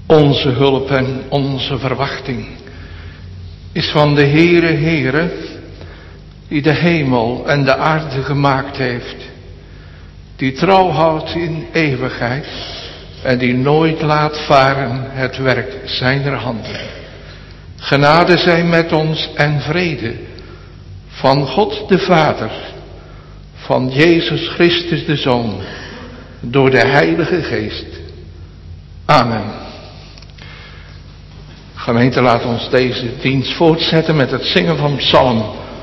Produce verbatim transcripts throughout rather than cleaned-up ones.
Onze hulp en onze verwachting is van de Heere, Heere, die de hemel en de aarde gemaakt heeft, die trouw houdt in eeuwigheid en die nooit laat varen het werk zijner handen. Genade zij met ons en vrede van God de Vader, van Jezus Christus de Zoon, door de Heilige Geest. Amen. Gemeente, laat ons deze dienst voortzetten met het zingen van Psalm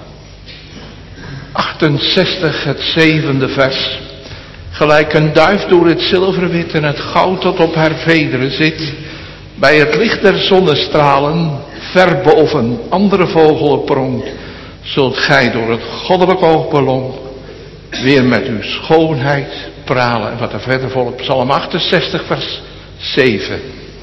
achtenzestig, het zevende vers. Gelijk een duif door het zilverwit en het goud dat op haar vederen zit, bij het licht der zonnestralen, ver boven andere vogelen pronkt, zult gij door het goddelijk oog belonkt, weer met uw schoonheid pralen. En wat er verder volgt, Psalm achtenzestig, vers zeven.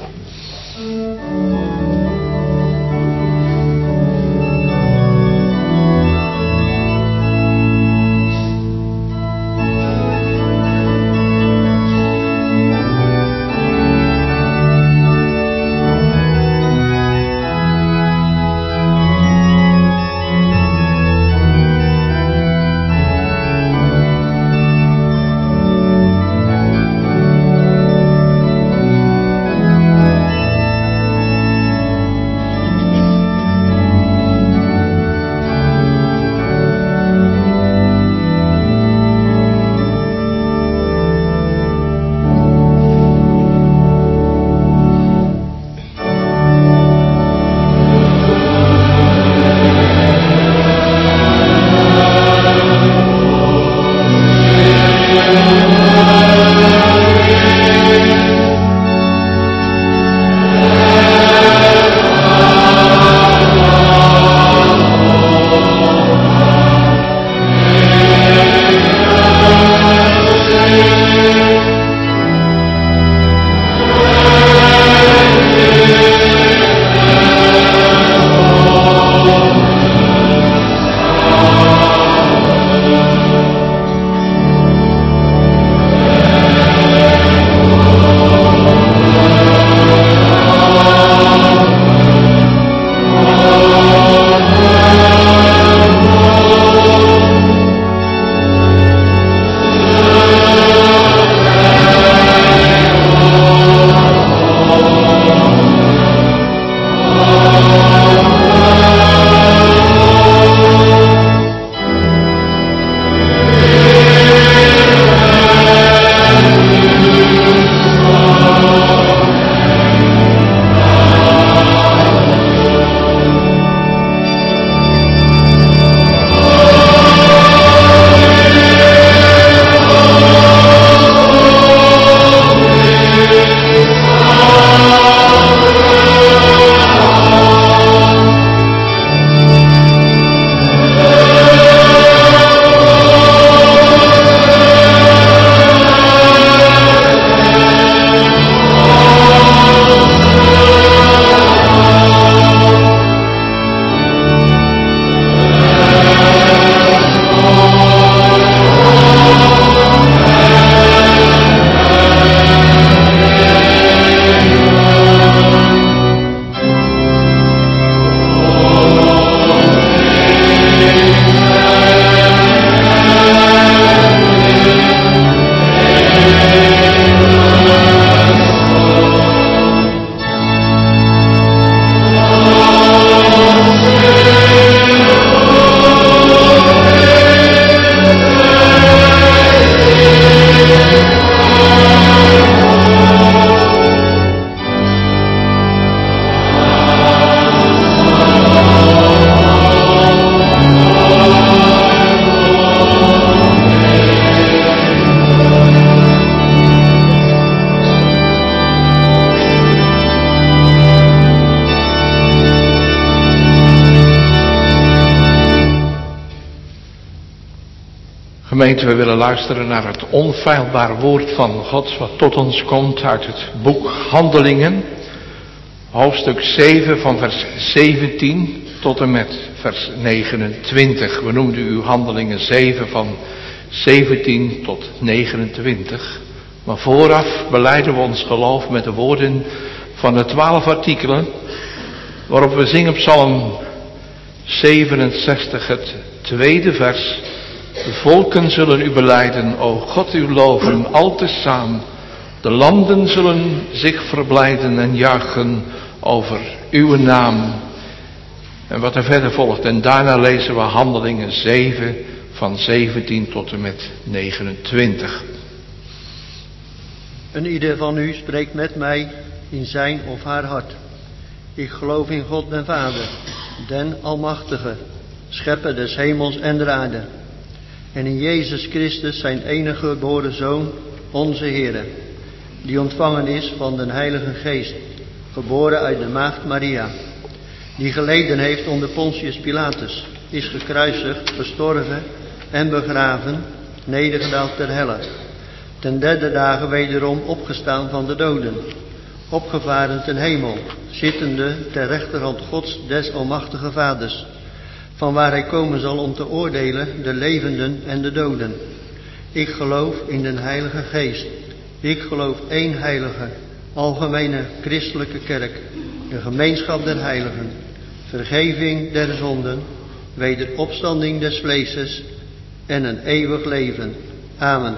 Gemeente, we willen luisteren naar het onfeilbaar woord van God, wat tot ons komt uit het boek Handelingen, hoofdstuk zeven van vers zeventien tot en met vers negenentwintig. We noemden u Handelingen zeven van zeventien tot negenentwintig. Maar vooraf belijden we ons geloof met de woorden van de twaalf artikelen waarop we zingen Psalm zevenenzestig, het tweede vers. De volken zullen u belijden, o God uw loven, al tezaam. De landen zullen zich verblijden en juichen over uw naam. En wat er verder volgt. En daarna lezen we Handelingen zeven van zeventien tot en met negenentwintig. En ieder van u spreekt met mij in zijn of haar hart. Ik geloof in God den Vader, den Almachtige, schepper des hemels en der aarde. En in Jezus Christus zijn enige geboren Zoon, onze Heere, die ontvangen is van den Heilige Geest, geboren uit de maagd Maria, die geleden heeft onder Pontius Pilatus, is gekruisigd, gestorven en begraven, nedergedaald ter helle, ten derde dagen wederom opgestaan van de doden, opgevaren ten hemel, zittende ter rechterhand Gods des Almachtige Vaders, van waar hij komen zal om te oordelen de levenden en de doden. Ik geloof in den Heilige Geest. Ik geloof één heilige, algemene christelijke kerk, de gemeenschap der heiligen, vergeving der zonden, wederopstanding des vleeses en een eeuwig leven. Amen.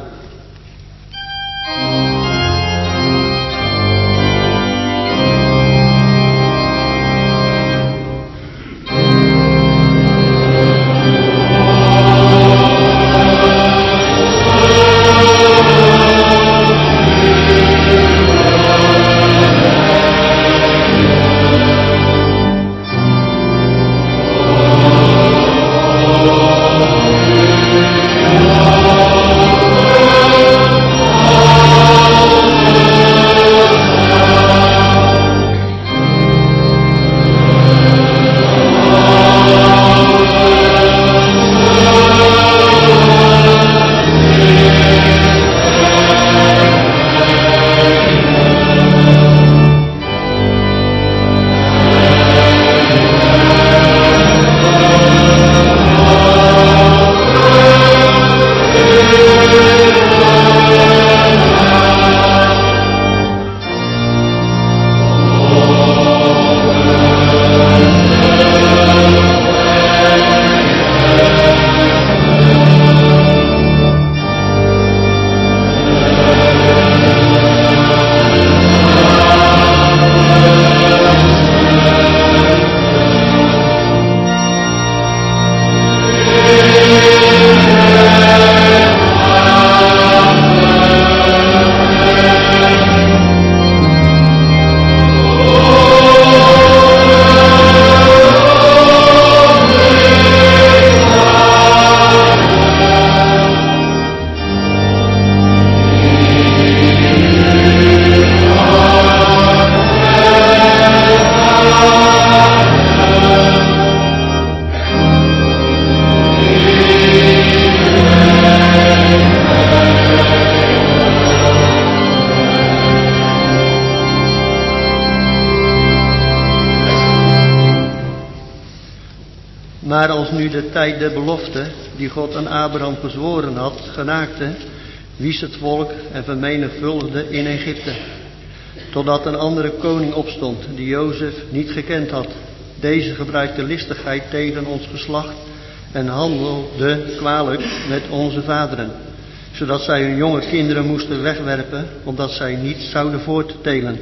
Maar als nu de tijd der belofte, die God aan Abraham gezworen had, genaakte, wies het volk en vermenigvuldigde in Egypte. Totdat een andere koning opstond, die Jozef niet gekend had. Deze gebruikte listigheid tegen ons geslacht en handelde kwalijk met onze vaderen, zodat zij hun jonge kinderen moesten wegwerpen, omdat zij niet zouden voorttelen.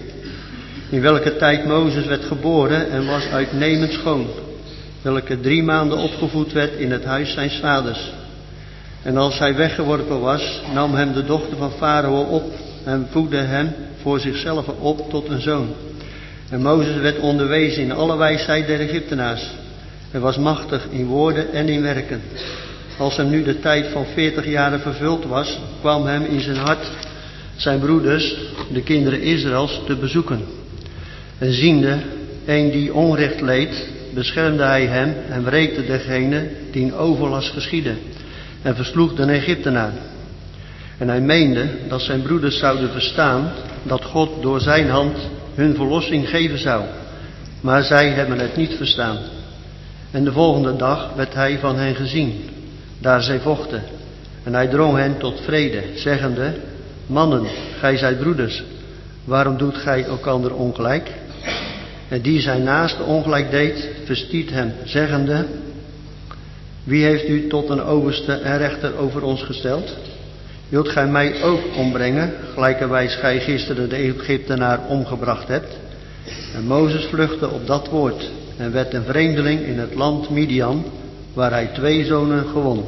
In welke tijd Mozes werd geboren en was uitnemend schoon, welke drie maanden opgevoed werd in het huis zijns vaders. En als hij weggeworpen was, nam hem de dochter van Farao op en voedde hem voor zichzelf op tot een zoon. En Mozes werd onderwezen in alle wijsheid der Egyptenaars. Hij was machtig in woorden en in werken. Als hem nu de tijd van veertig jaren vervuld was, kwam hem in zijn hart zijn broeders, de kinderen Israëls, te bezoeken. En ziende een die onrecht leed, beschermde hij hem en wreekte degene die in overlast geschiedde en versloeg de Egyptenaar. En hij meende dat zijn broeders zouden verstaan dat God door zijn hand hun verlossing geven zou. Maar zij hebben het niet verstaan. En de volgende dag werd hij van hen gezien, daar zij vochten. En hij drong hen tot vrede, zeggende: Mannen, gij zijt broeders, waarom doet gij elkander ongelijk? En die zijn naaste ongelijk deed, verstiet hem, zeggende: wie heeft u tot een overste en rechter over ons gesteld? Wilt gij mij ook ombrengen, gelijkerwijs gij gisteren de Egyptenaar omgebracht hebt? En Mozes vluchtte op dat woord en werd een vreemdeling in het land Midian, waar hij twee zonen gewon.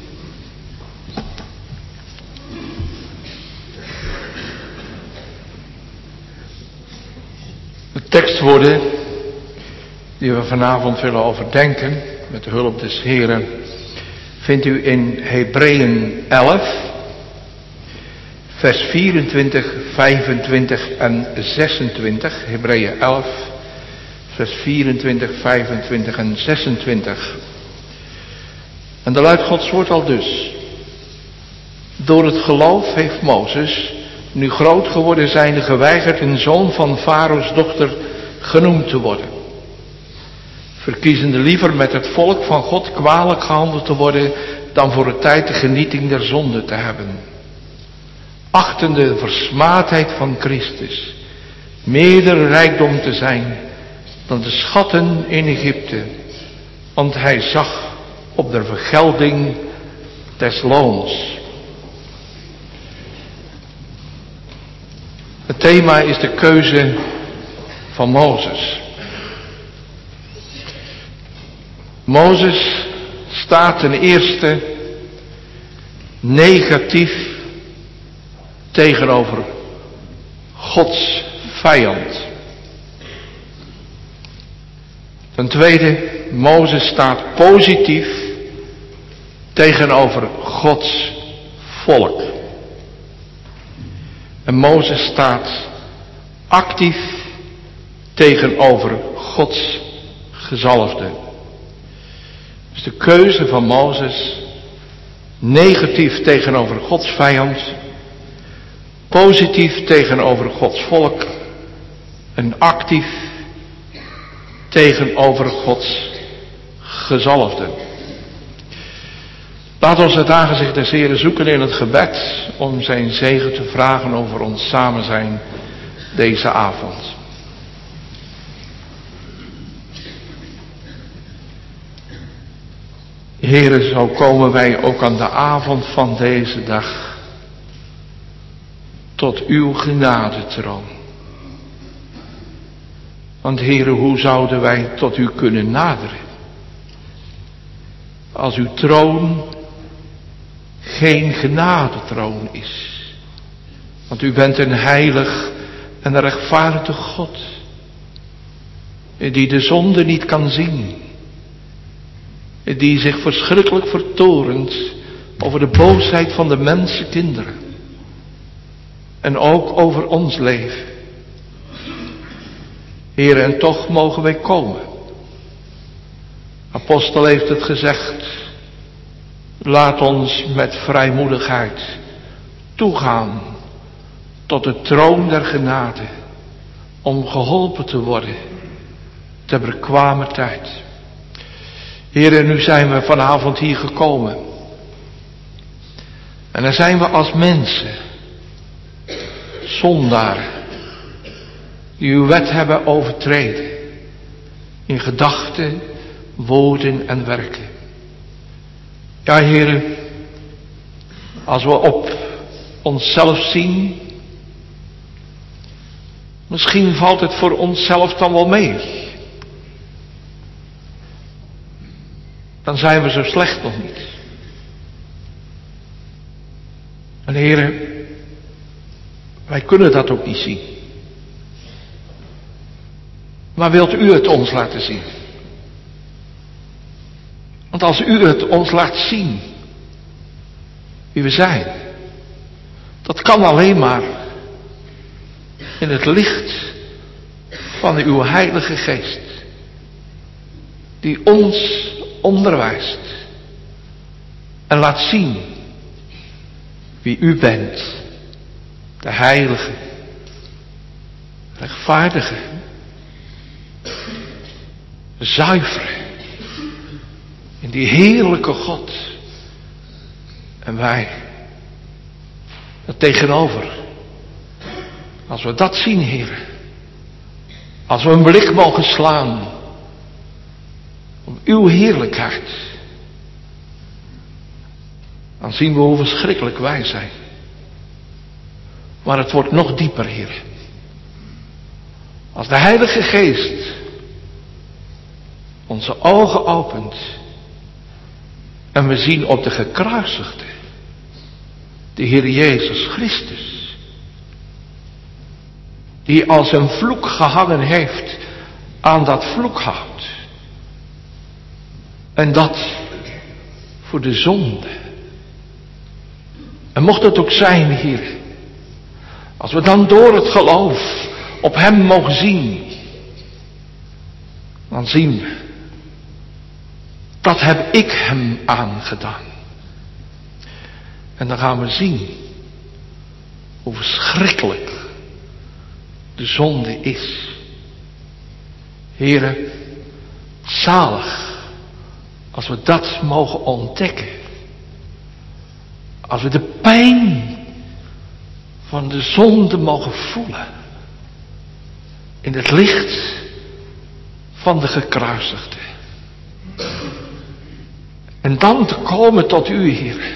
De tekstwoorden die we vanavond willen overdenken, met de hulp des Heren, vindt u in Hebreeën elf, vers vierentwintig, vijfentwintig en zesentwintig. Hebreeën elf, vers vierentwintig, vijfentwintig en zesentwintig. En daar luidt Gods woord al dus: door het geloof heeft Mozes, nu groot geworden zijnde, geweigerd een zoon van Farao's dochter genoemd te worden, verkiezende liever met het volk van God kwalijk gehandeld te worden dan voor een tijd de genieting der zonde te hebben, achtende de versmaadheid van Christus meerder rijkdom te zijn dan de schatten in Egypte, want hij zag op de vergelding des loons. Het thema is de keuze van Mozes. Mozes staat ten eerste negatief tegenover Gods vijand. Ten tweede, Mozes staat positief tegenover Gods volk. En Mozes staat actief tegenover Gods gezalfde. Dus de keuze van Mozes: negatief tegenover Gods vijand, positief tegenover Gods volk en actief tegenover Gods gezalfde. Laat ons het aangezicht des Heren zoeken in het gebed om zijn zegen te vragen over ons samen zijn deze avond. Heren, zo komen wij ook aan de avond van deze dag tot uw genadetroon. Want Heren, hoe zouden wij tot u kunnen naderen als uw troon geen genadetroon is? Want u bent een heilig en een rechtvaardig God, die de zonde niet kan zien, die zich verschrikkelijk vertorent over de boosheid van de mensenkinderen en ook over ons leven. Heer, en toch mogen wij komen. Apostel heeft het gezegd: laat ons met vrijmoedigheid toegaan tot de troon der genade, om geholpen te worden ter bekwamer tijd. Heer, en nu zijn we vanavond hier gekomen. En dan zijn we als mensen, zondaren, die uw wet hebben overtreden, in gedachten, woorden en werken. Ja, Heer, als we op onszelf zien, misschien valt het voor onszelf dan wel mee. Dan zijn we zo slecht nog niet. En Heer, wij kunnen dat ook niet zien. Maar wilt u het ons laten zien? Want als u het ons laat zien, wie we zijn, dat kan alleen maar in het licht van uw Heilige Geest, die ons onderwijst en laat zien wie u bent, de heilige, rechtvaardige, zuivere, in die heerlijke God. En wij, dat tegenover, Als we dat zien, Heer. Als we een blik mogen slaan op uw heerlijkheid. Dan zien we hoe verschrikkelijk wij zijn. Maar het wordt nog dieper, Heer. Als de Heilige Geest onze ogen opent. En we zien op de gekruisigde. De Heer Jezus Christus. Die als een vloek gehangen heeft aan dat vloekhout. En dat voor de zonde. En mocht het ook zijn, Heer. Als we dan door het geloof op hem mogen zien. Dan zien we. Dat heb ik hem aangedaan. En dan gaan we zien. Hoe verschrikkelijk de zonde is. Heren, zalig. Als we dat mogen ontdekken. Als we de pijn van de zonde mogen voelen. In het licht van de gekruisigde. En dan te komen tot u, Heer.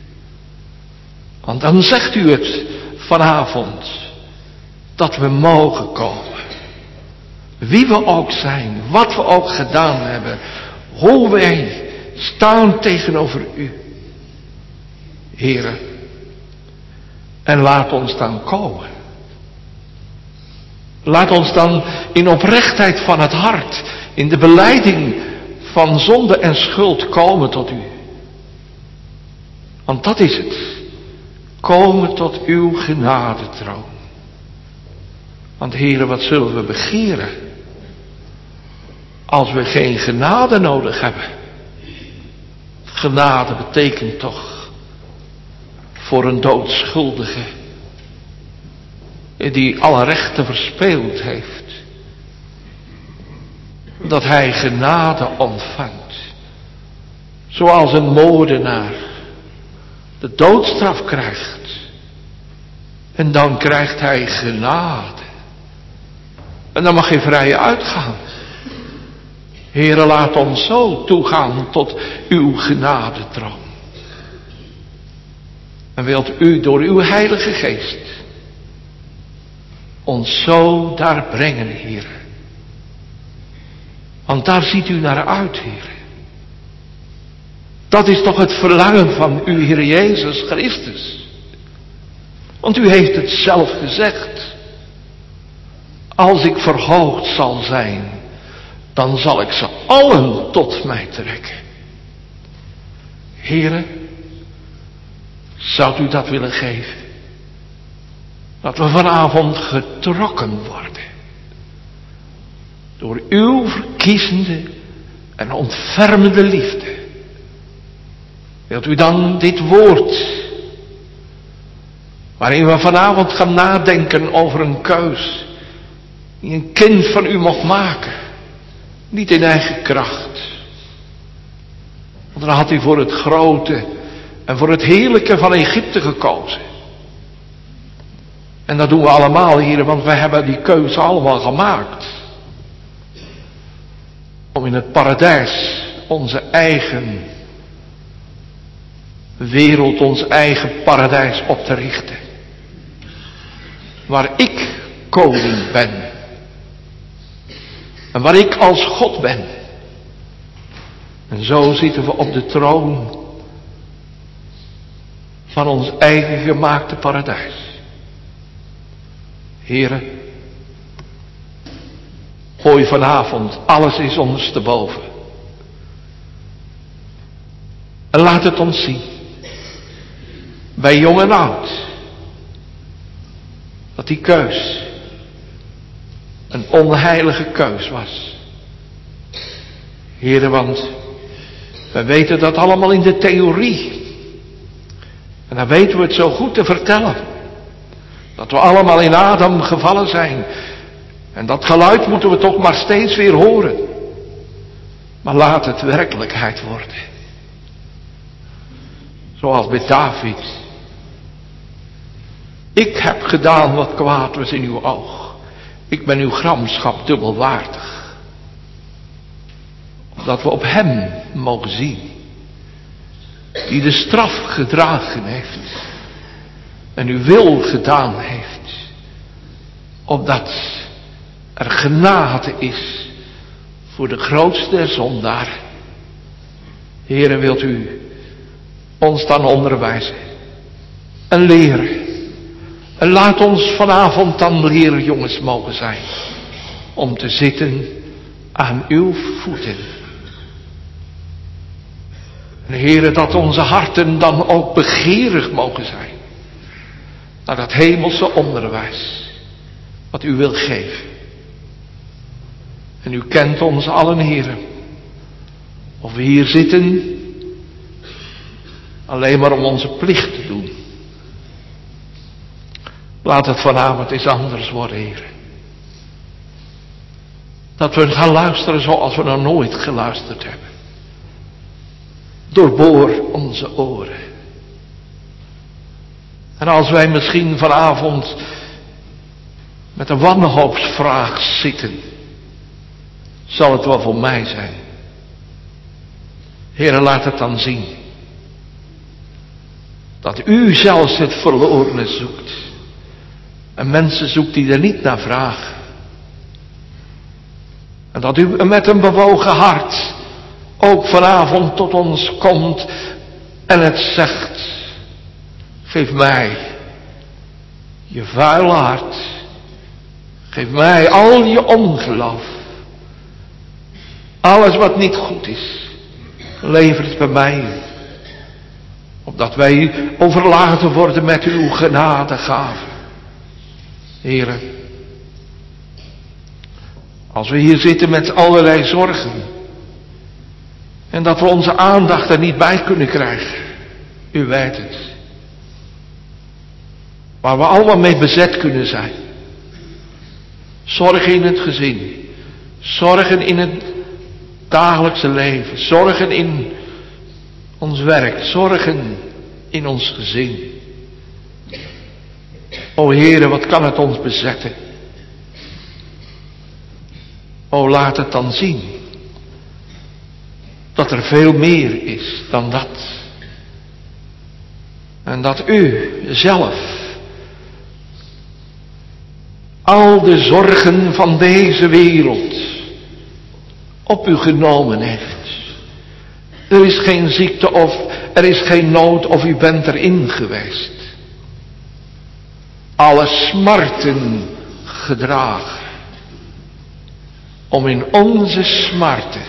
Want dan zegt u het vanavond. Dat we mogen komen. Wie we ook zijn. Wat we ook gedaan hebben. Hoe wij staan tegenover u. Heere. En laat ons dan komen. Laat ons dan in oprechtheid van het hart. In de belijding van zonde en schuld komen tot u. Want dat is het. Komen tot uw genadetroon. Want Heere, wat zullen we begeren? Als we geen genade nodig hebben. Genade betekent toch voor een doodschuldige die alle rechten verspeeld heeft, dat hij genade ontvangt. Zoals een moordenaar de doodstraf krijgt. En dan krijgt hij genade. En dan mag hij vrij uitgaan. Heere, laat ons zo toegaan tot uw genadetroon. En wilt u door uw Heilige Geest ons zo daar brengen, Heer. Want daar ziet u naar uit, Heer. Dat is toch het verlangen van uw Heer Jezus Christus. Want u heeft het zelf gezegd. Als ik verhoogd zal zijn, dan zal ik ze allen tot mij trekken. Heere, zou u dat willen geven? Dat we vanavond getrokken worden. Door uw verkiezende en ontfermende liefde. Wilt u dan dit woord, waarin we vanavond gaan nadenken over een keus, die een kind van u mocht maken. Niet in eigen kracht. Want dan had hij voor het grote en voor het heerlijke van Egypte gekozen. En dat doen we allemaal hier, want wij hebben die keuze allemaal gemaakt. Om in het paradijs onze eigen wereld, ons eigen paradijs op te richten. Waar ik koning ben. En waar ik als God ben. En zo zitten we op de troon van ons eigen gemaakte paradijs. Heren, gooi vanavond alles is ondersteboven. En laat het ons zien. Bij jong en oud. Dat die keus een onheilige keus was. Heren, want we weten dat allemaal in de theorie. En dan weten we het zo goed te vertellen. Dat we allemaal in Adam gevallen zijn. En dat geluid moeten we toch maar steeds weer horen. Maar laat het werkelijkheid worden. Zoals bij David. Ik heb gedaan wat kwaad was in uw oog. Ik ben uw gramschap dubbelwaardig. Dat we op hem mogen zien. Die de straf gedragen heeft. En uw wil gedaan heeft. Opdat er genade is voor de grootste der zondaren. Heere, wilt u ons dan onderwijzen en leren. En laat ons vanavond dan leerjongens mogen zijn. Om te zitten aan uw voeten. En Heere, dat onze harten dan ook begeerig mogen zijn. Naar dat hemelse onderwijs. Wat u wil geven. En u kent ons allen, Heere. Of we hier zitten. Alleen maar om onze plicht te doen. Laat het vanavond eens anders worden, Heer. Dat we gaan luisteren zoals we nog nooit geluisterd hebben. Doorboor onze oren. En als wij misschien vanavond met een wanhoopsvraag zitten, zal het wel voor mij zijn. Heer, laat het dan zien. Dat u zelfs het verlorene zoekt. En mensen zoekt die er niet naar vragen. En dat u met een bewogen hart ook vanavond tot ons komt en het zegt. Geef mij je vuile hart. Geef mij al je ongeloof. Alles wat niet goed is. Lever het bij mij. Opdat wij overladen worden met uw genadegave. Heren, als we hier zitten met allerlei zorgen en dat we onze aandacht er niet bij kunnen krijgen, u weet het, waar we allemaal mee bezet kunnen zijn. Zorgen in het gezin, zorgen in het dagelijkse leven, zorgen in ons werk, zorgen in ons gezin. O Heere, wat kan het ons bezetten? O, laat het dan zien. Dat er veel meer is dan dat. En dat u zelf al de zorgen van deze wereld op u genomen heeft. Er is geen ziekte of er is geen nood of u bent erin geweest. Alle smarten gedragen. Om in onze smarten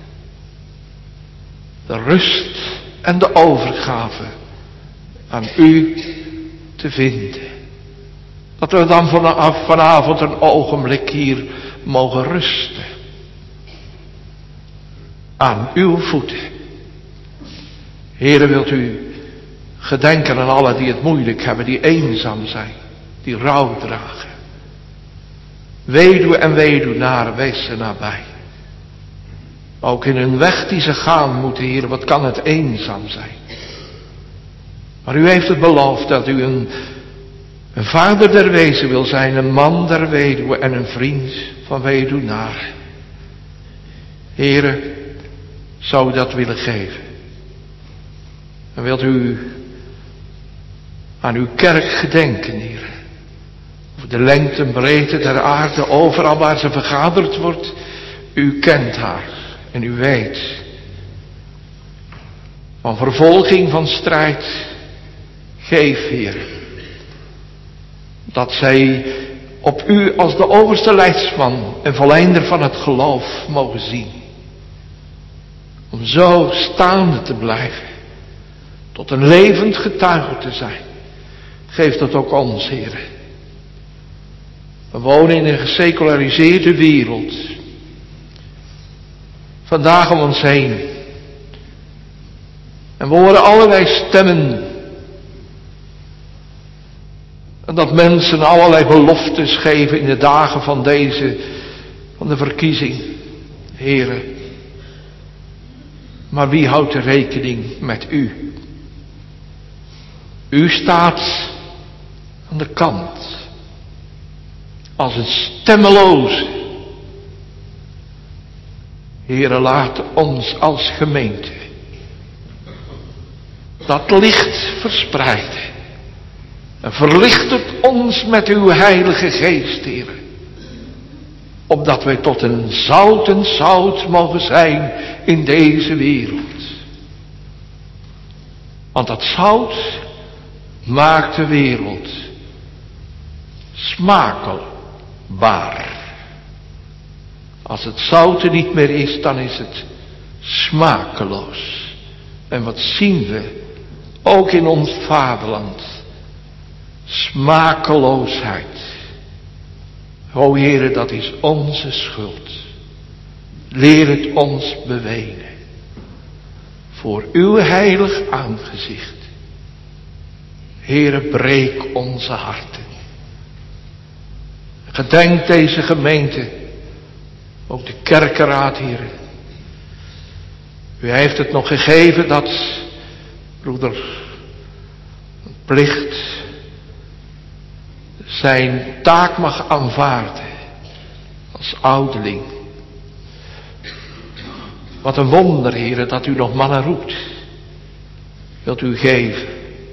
de rust en de overgave aan u te vinden. Dat we dan vanaf vanavond een ogenblik hier mogen rusten. Aan uw voeten. Heere, wilt u gedenken aan allen die het moeilijk hebben, die eenzaam zijn. Die rouw dragen. Weduwe en weduwnaren, wees ze nabij. Ook in hun weg die ze gaan moeten, Heer, wat kan het eenzaam zijn. Maar u heeft het beloofd dat u een, een vader der wezen wil zijn, een man der weduwe en een vriend van weduwnaren. Heere, zou u dat willen geven? En wilt u aan uw kerk gedenken, Heer? De lengte en breedte der aarde, overal waar ze vergaderd wordt. U kent haar en u weet. Van vervolging, van strijd. Geef, Heer. Dat zij op u als de overste leidsman en volleinder van het geloof mogen zien. Om zo staande te blijven. Tot een levend getuige te zijn. Geef dat ook ons, Heer. We wonen in een geseculariseerde wereld. Vandaag om ons heen. En we horen allerlei stemmen. En dat mensen allerlei beloftes geven in de dagen van deze, van de verkiezing. Heren. Maar wie houdt er rekening met u? U staat aan de kant. Als een stemmeloze. Heere, laat ons als gemeente dat licht verspreiden. En verlicht het ons met uw heilige geest, Heere. Opdat wij tot een zout en zout mogen zijn in deze wereld. Want dat zout maakt de wereld smakelbaar. Als het zout er niet meer is, dan is het smakeloos. En wat zien we ook in ons vaderland? Smakeloosheid. O Heere, dat is onze schuld. Leer het ons bewenen. Voor uw heilig aangezicht. Heere, breek onze harten. Gedenk deze gemeente. Ook de kerkenraad, Heere. U heeft het nog gegeven dat broeder Plicht zijn taak mag aanvaarden als ouderling. Wat een wonder, Heere, dat u nog mannen roept. Wilt u geven.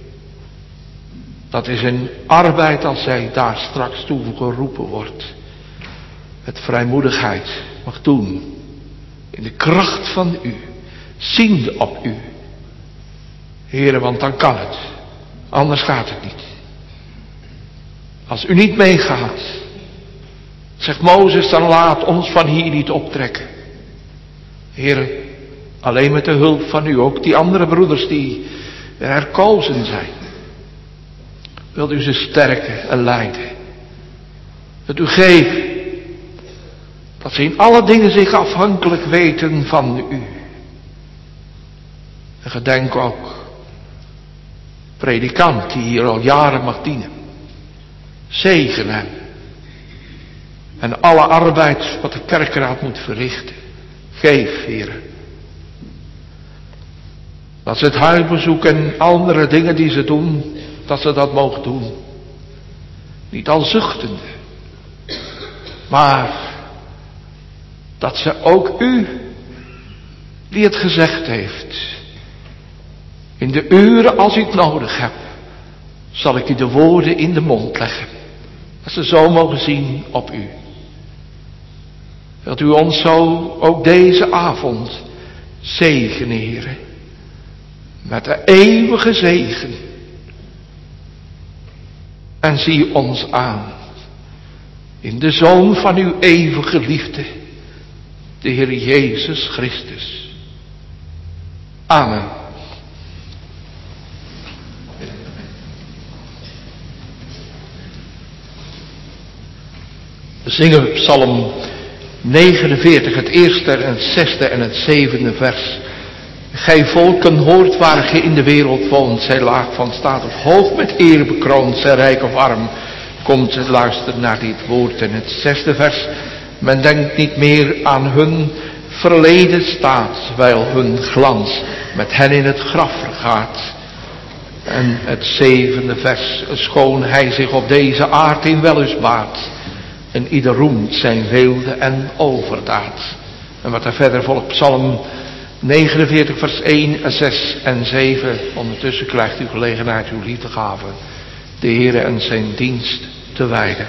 Dat is een arbeid als zij daar straks toe geroepen wordt. Met vrijmoedigheid mag doen. In de kracht van u. Ziende op u. Heere, want dan kan het. Anders gaat het niet. Als u niet meegaat, zegt Mozes, dan laat ons van hier niet optrekken. Heere, alleen met de hulp van u, ook die andere broeders die er herkozen zijn. Wilt u ze sterken en leiden. Dat u geeft. Dat ze in alle dingen zich afhankelijk weten van u. En gedenk ook. Predikant die hier al jaren mag dienen. Zegen hem. En alle arbeid wat de kerkraad moet verrichten. Geef, Heere. Dat ze het huisbezoek en andere dingen die ze doen, dat ze dat mogen doen. Niet al zuchtende. Maar dat ze ook u, die het gezegd heeft, in de uren als u het nodig hebt, zal ik u de woorden in de mond leggen. Dat ze zo mogen zien op u. Wilt u ons zo ook deze avond zegenen, Heere. Met de eeuwige zegen. En zie ons aan. In de Zoon van uw eeuwige liefde. De Heer Jezus Christus. Amen. We zingen Psalm negenenveertig, het eerste en het zesde en het zevende vers. Gij volken hoort waar ge in de wereld woont, zij laag van staat of hoog met eer bekroond, zij rijk of arm. Komt luisteren naar dit woord. En het zesde vers. Men denkt niet meer aan hun verleden staat, wijl hun glans met hen in het graf vergaat. En het zevende vers. Schoon hij zich op deze aard in wellust baat. En ieder roemt zijn weelde en overdaad. En wat er verder volgt, Psalm negenenveertig vers één en zes en zeven. Ondertussen krijgt u gelegenheid uw liefdegave de Heere en zijn dienst te wijden.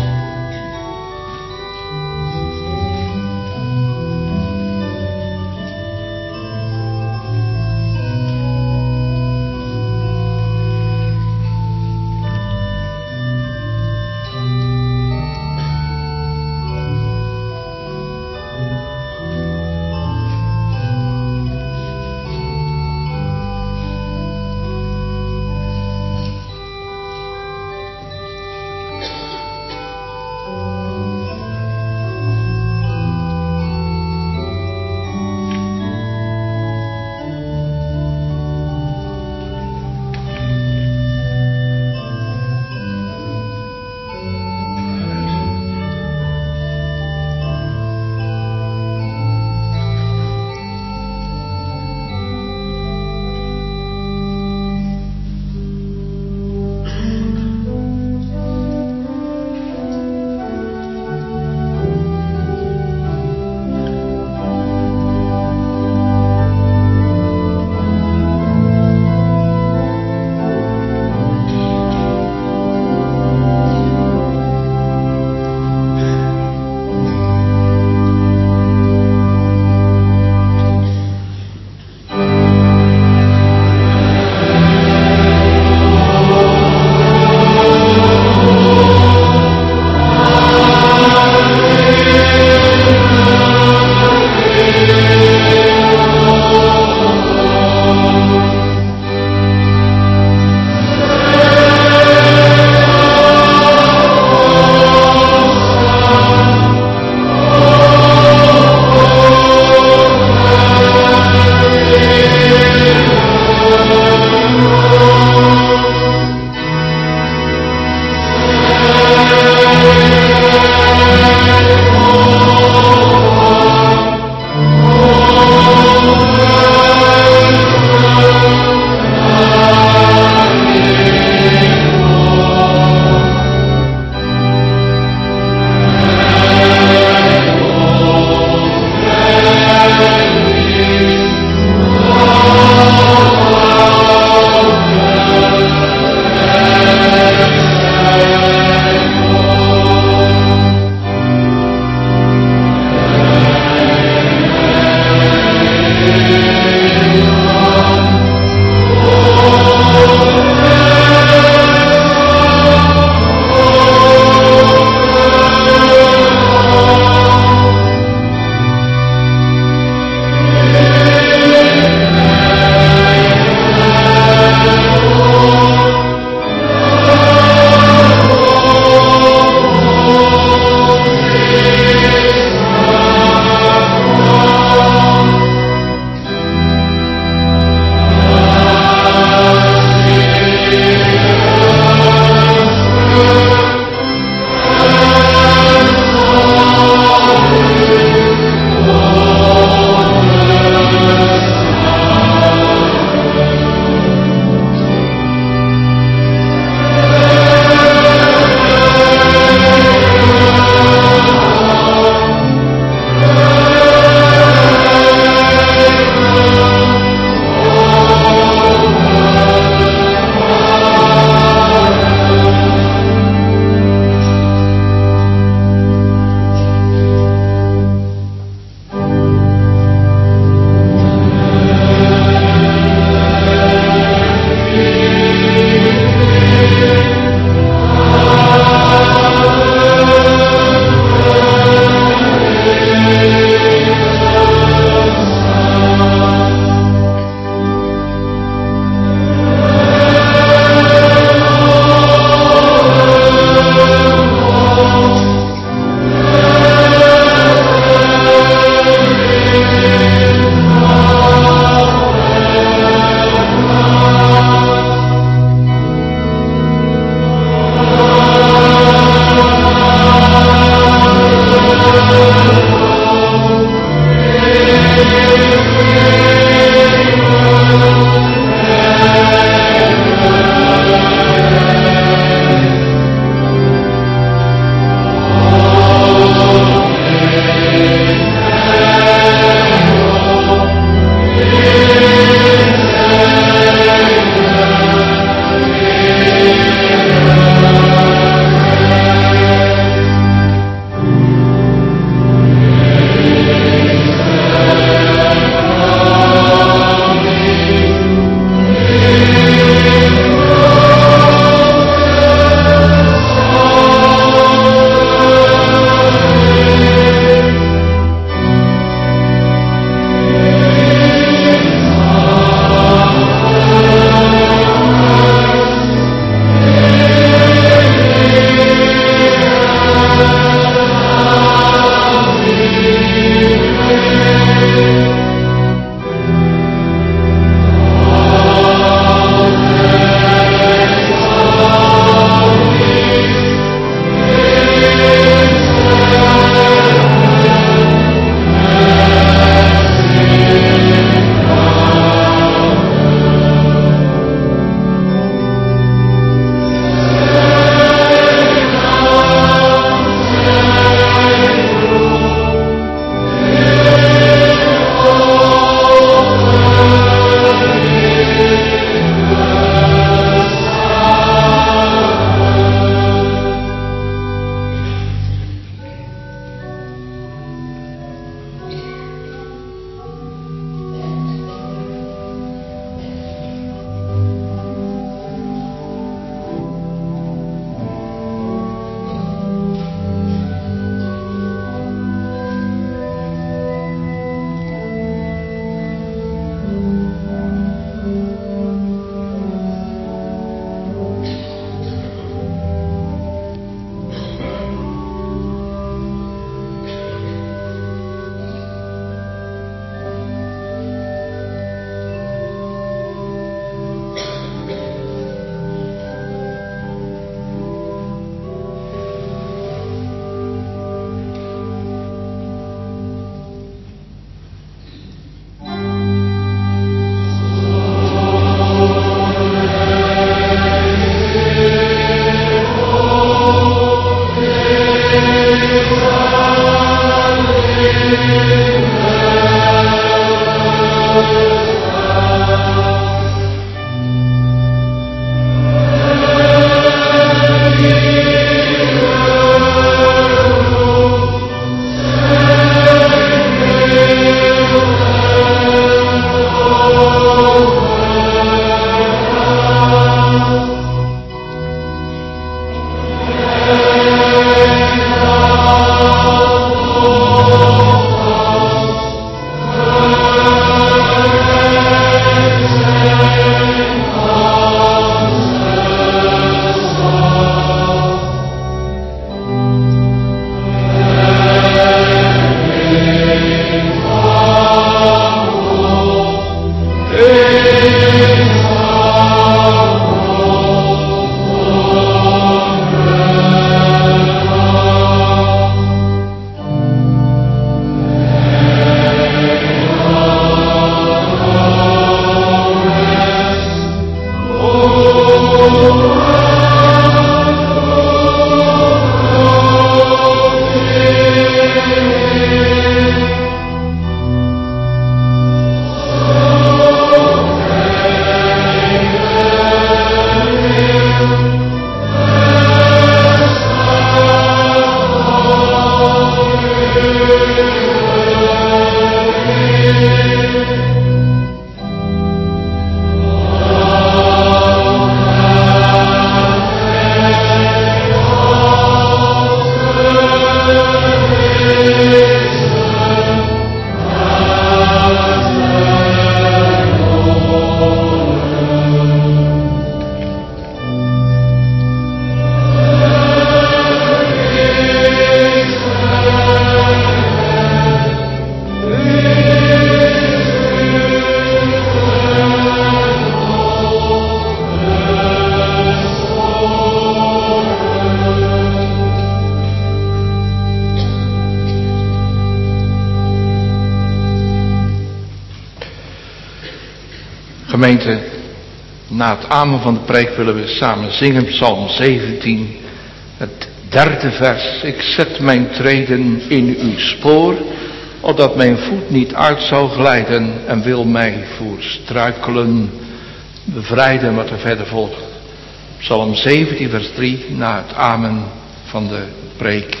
Gemeente, na het amen van de preek willen we samen zingen Psalm zeventien, het derde vers. Ik zet mijn treden in uw spoor, opdat mijn voet niet uit zou glijden en wil mij voor struikelen bevrijden. Wat er verder volgt. Psalm zeventien vers drie, na het amen van de preek.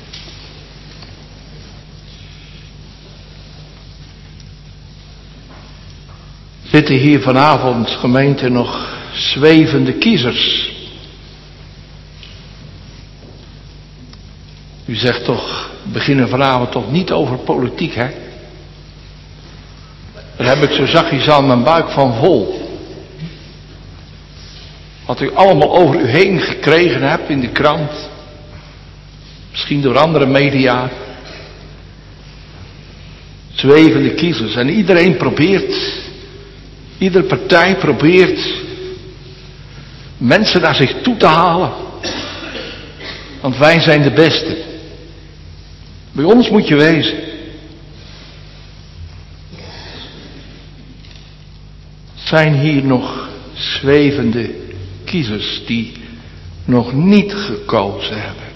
Zitten hier vanavond, gemeente, nog zwevende kiezers? U zegt toch, we beginnen vanavond toch niet over politiek, hè? Daar heb ik zo zachtjes aan mijn buik van vol. Wat u allemaal over u heen gekregen hebt in de krant. Misschien door andere media. Zwevende kiezers. En iedereen probeert... Iedere partij probeert mensen naar zich toe te halen. Want wij zijn de beste. Bij ons moet je wezen. Zijn hier nog zwevende kiezers die nog niet gekozen hebben?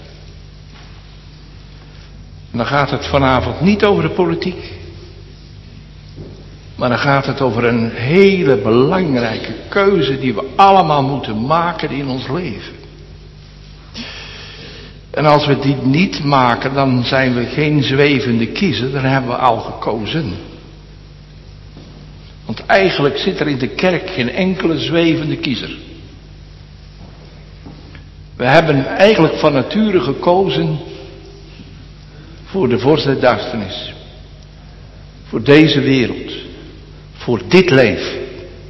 En dan gaat het vanavond niet over de politiek. Maar dan gaat het over een hele belangrijke keuze die we allemaal moeten maken in ons leven. En als we die niet maken, dan zijn we geen zwevende kiezer, dan hebben we al gekozen. Want eigenlijk zit er in de kerk geen enkele zwevende kiezer. We hebben eigenlijk van nature gekozen voor de vorst der duisternis. Voor deze wereld. Voor dit leven.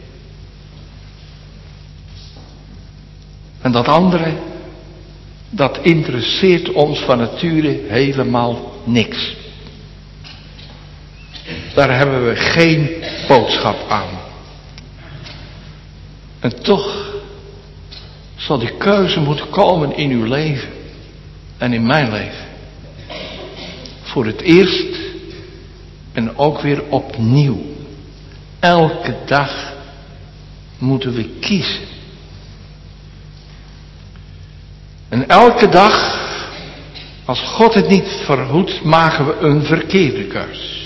En dat andere, dat interesseert ons van nature helemaal niks. Daar hebben we geen boodschap aan. En toch zal die keuze moeten komen in uw leven en in mijn leven. Voor het eerst en ook weer opnieuw. Elke dag moeten we kiezen. En elke dag, als God het niet verhoedt, maken we een verkeerde keus.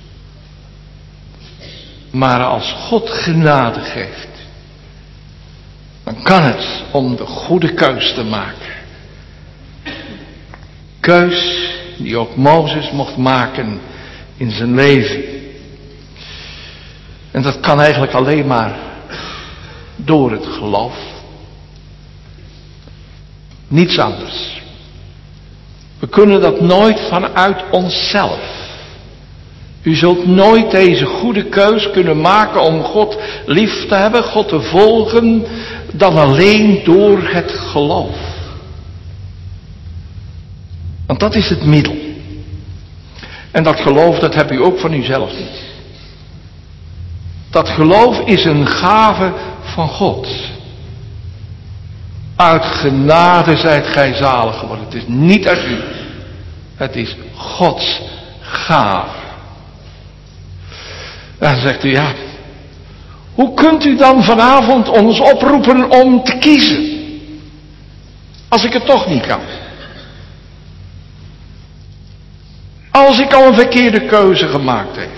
Maar als God genade geeft, dan kan het om de goede keus te maken. Keus die ook Mozes mocht maken in zijn leven. En dat kan eigenlijk alleen maar door het geloof. Niets anders. We kunnen dat nooit vanuit onszelf. U zult nooit deze goede keus kunnen maken om God lief te hebben, God te volgen, dan alleen door het geloof. Want dat is het middel. En dat geloof, dat heb u ook van uzelf niet. Dat geloof is een gave van God. Uit genade zijt gij zalig geworden. Het is niet uit u. Het is Gods gave. Dan zegt u, ja, hoe kunt u dan vanavond ons oproepen om te kiezen? Als ik het toch niet kan. Als ik al een verkeerde keuze gemaakt heb.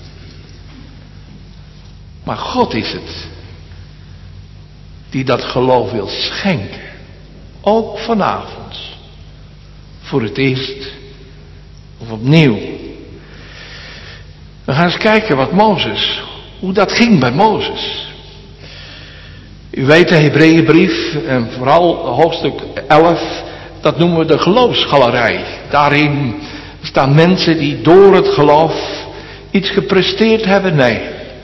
Maar God is het die dat geloof wil schenken. Ook vanavond. Voor het eerst of opnieuw. Dan gaan eens kijken wat Mozes, hoe dat ging bij Mozes. U weet de Hebreeënbrief, en vooral hoofdstuk elf, dat noemen we de geloofsgalerij. Daarin staan mensen die door het geloof iets gepresteerd hebben. Nee.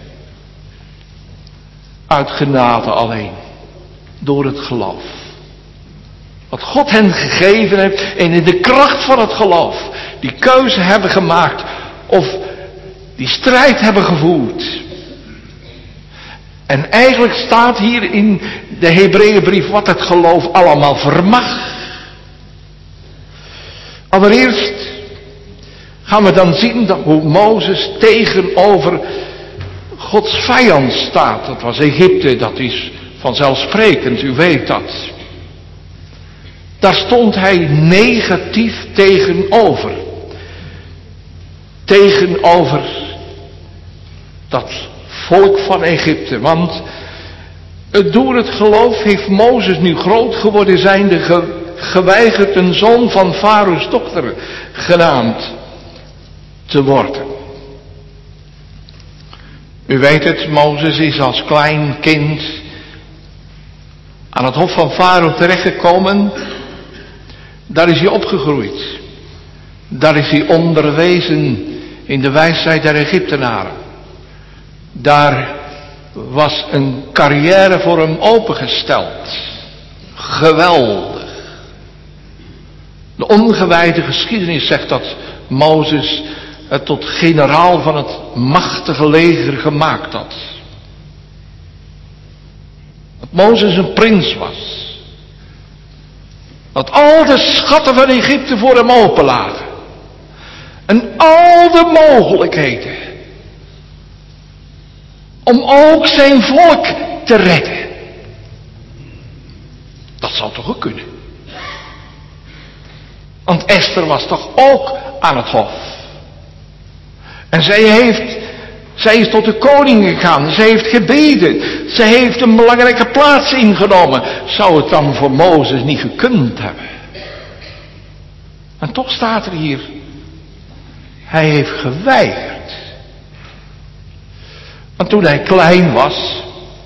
Uit genade alleen. Door het geloof. Wat God hen gegeven heeft en in de kracht van het geloof. Die keuze hebben gemaakt of die strijd hebben gevoerd. En eigenlijk staat hier in de Hebreeënbrief wat het geloof allemaal vermag. Allereerst gaan we dan zien dat hoe Mozes tegenover Gods vijand staat. Dat was Egypte, dat is vanzelfsprekend, u weet dat. Daar stond hij negatief tegenover. Tegenover dat volk van Egypte. Want door het geloof heeft Mozes nu groot geworden zijnde ge, geweigerd een zoon van Farao's dochter genaamd te worden. U weet het, Mozes is als klein kind aan het hof van Farao terechtgekomen. Daar is hij opgegroeid. Daar is hij onderwezen in de wijsheid der Egyptenaren. Daar was een carrière voor hem opengesteld. Geweldig. De ongewijde geschiedenis zegt dat Mozes het tot generaal van het machtige leger gemaakt had. Dat Mozes een prins was. Dat al de schatten van Egypte voor hem open lagen. En al de mogelijkheden. Om ook zijn volk te redden. Dat zou toch ook kunnen. Want Esther was toch ook aan het hof. En zij heeft, zij is tot de koning gegaan. Zij heeft gebeden. Zij heeft een belangrijke plaats ingenomen. Zou het dan voor Mozes niet gekund hebben? En toch staat er hier. Hij heeft geweigerd. Want toen hij klein was.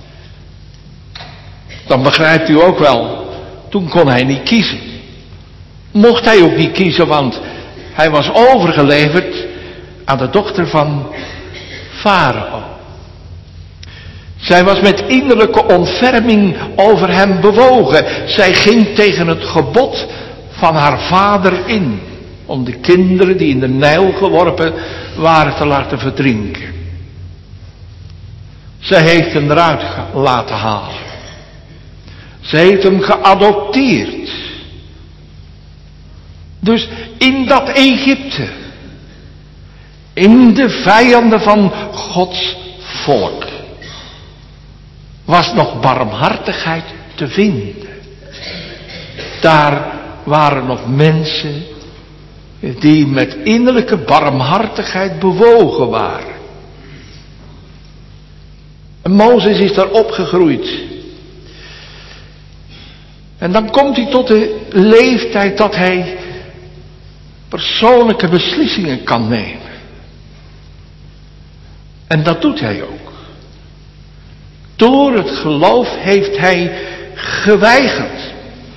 Dan begrijpt u ook wel. Toen kon hij niet kiezen. Mocht hij ook niet kiezen, want hij was overgeleverd aan de dochter van Farao. Zij was met innerlijke ontferming over hem bewogen. Zij ging tegen het gebod van haar vader in. Om de kinderen die in de Nijl geworpen waren te laten verdrinken. Zij heeft hem eruit laten halen. Zij heeft hem geadopteerd. Dus in dat Egypte. In de vijanden van Gods volk. Was nog barmhartigheid te vinden. Daar waren nog mensen die met innerlijke barmhartigheid bewogen waren. En Mozes is daar opgegroeid. En dan komt hij tot de leeftijd dat hij persoonlijke beslissingen kan nemen. En dat doet hij ook. Door het geloof heeft hij geweigerd.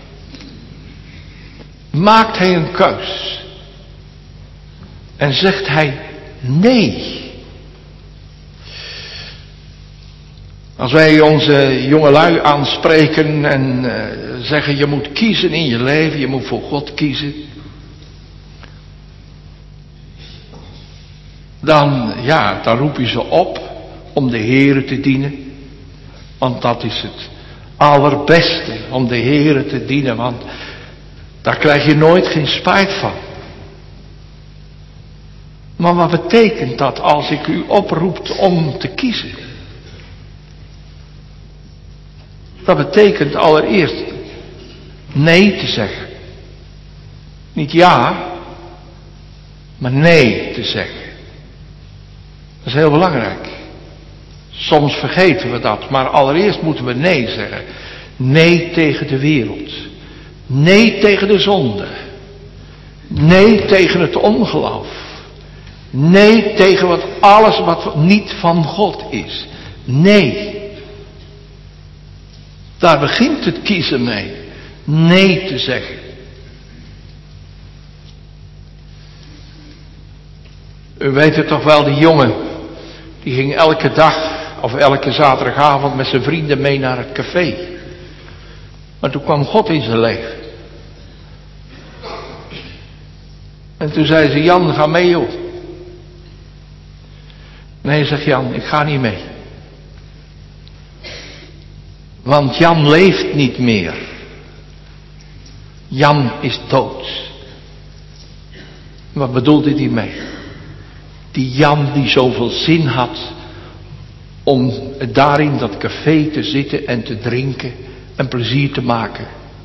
Maakt hij een keus. En zegt hij nee. Als wij onze jongelui aanspreken en uh, zeggen je moet kiezen in je leven, je moet voor God kiezen. Dan, ja, dan roep je ze op om de Heere te dienen. Want dat is het allerbeste, om de Heere te dienen. Want daar krijg je nooit geen spijt van. Maar wat betekent dat als ik u oproep om te kiezen? Dat betekent allereerst nee te zeggen. Niet ja, maar nee te zeggen. Dat is heel belangrijk. Soms vergeten we dat, maar allereerst moeten we nee zeggen. Nee tegen de wereld. Nee tegen de zonde. Nee tegen het ongeloof. Nee tegen wat alles wat niet van God is. Nee. Daar begint het kiezen mee. Nee te zeggen. U weet het toch wel, die jongen, die ging elke dag of elke zaterdagavond met zijn vrienden mee naar het café. Maar toen kwam God in zijn leven. En toen zei ze, Jan, ga mee joh. Nee, zegt Jan, ik ga niet mee. Want Jan leeft niet meer. Jan is dood. Wat bedoelde hij mee? Die Jan die zoveel zin had om daar in dat café te zitten en te drinken en plezier te maken.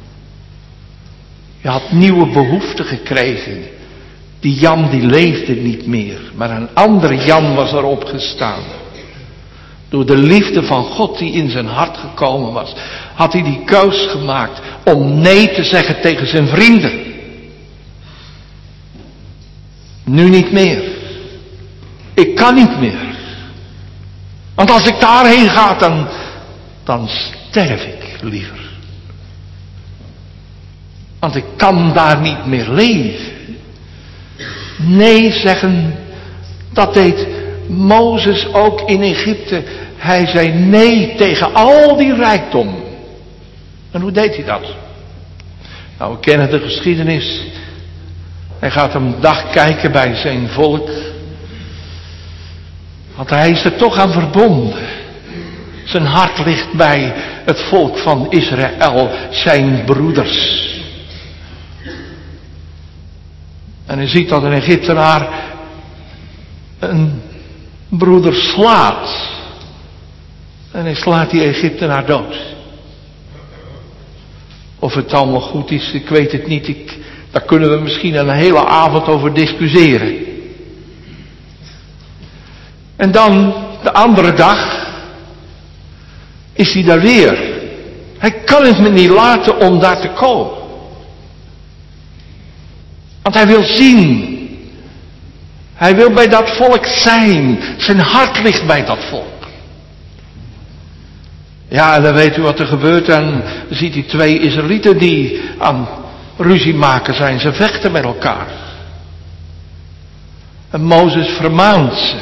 Je had nieuwe behoeften gekregen. Die Jan die leefde niet meer, maar een andere Jan was erop gestaan. Door de liefde van God die in zijn hart gekomen was, had hij die keus gemaakt om nee te zeggen tegen zijn vrienden. Nu niet meer. Ik kan niet meer. Want als ik daarheen ga, dan, dan sterf ik liever. Want ik kan daar niet meer leven. Nee zeggen, dat deed Mozes ook in Egypte. Hij zei nee tegen al die rijkdom. En hoe deed hij dat? Nou, we kennen de geschiedenis. Hij gaat een dag kijken bij zijn volk. Want hij is er toch aan verbonden. Zijn hart ligt bij het volk van Israël, zijn broeders. En hij ziet dat een Egyptenaar een broeder slaat. En hij slaat die Egyptenaar dood. Of het allemaal goed is, ik weet het niet. Ik, daar kunnen we misschien een hele avond over discussiëren. En dan, de andere dag, is hij daar weer. Hij kan het me niet laten om daar te komen. Want hij wil zien. Hij wil bij dat volk zijn. Zijn hart ligt bij dat volk. Ja, en dan weet u wat er gebeurt. En dan ziet hij twee Israëlieten die aan ruzie maken zijn. Ze vechten met elkaar. En Mozes vermaant ze.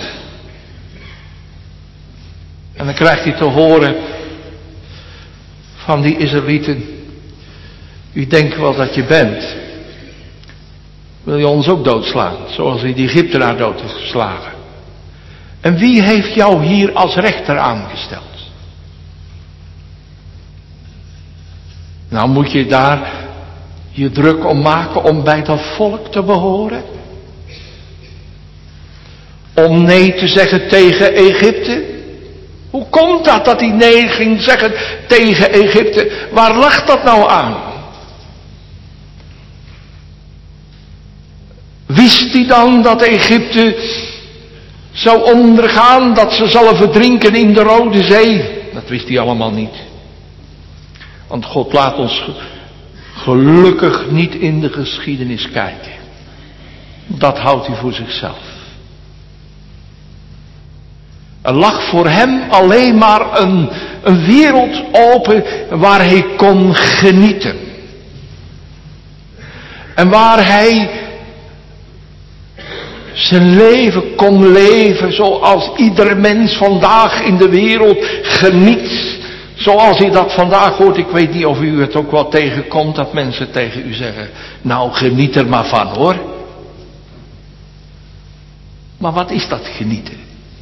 En dan krijgt hij te horen van die Israëlieten. U denkt wel dat je bent. Wil je ons ook doodslaan, zoals hij die Egyptenaar dood heeft geslagen? En wie heeft jou hier als rechter aangesteld? Nou moet je daar je druk om maken om bij dat volk te behoren? Om nee te zeggen tegen Egypte? Hoe komt dat dat hij nee ging zeggen tegen Egypte? Waar lag dat nou aan? Wist hij dan dat Egypte zou ondergaan, dat ze zullen verdrinken in de Rode Zee? Dat wist hij allemaal niet. Want God laat ons gelukkig niet in de geschiedenis kijken. Dat houdt hij voor zichzelf. Er lag voor hem alleen maar een, een wereld open waar hij kon genieten. En waar hij zijn leven kon leven zoals iedere mens vandaag in de wereld geniet. Zoals hij dat vandaag hoort. Ik weet niet of u het ook wel tegenkomt dat mensen tegen u zeggen, nou geniet er maar van hoor. Maar wat is dat genieten?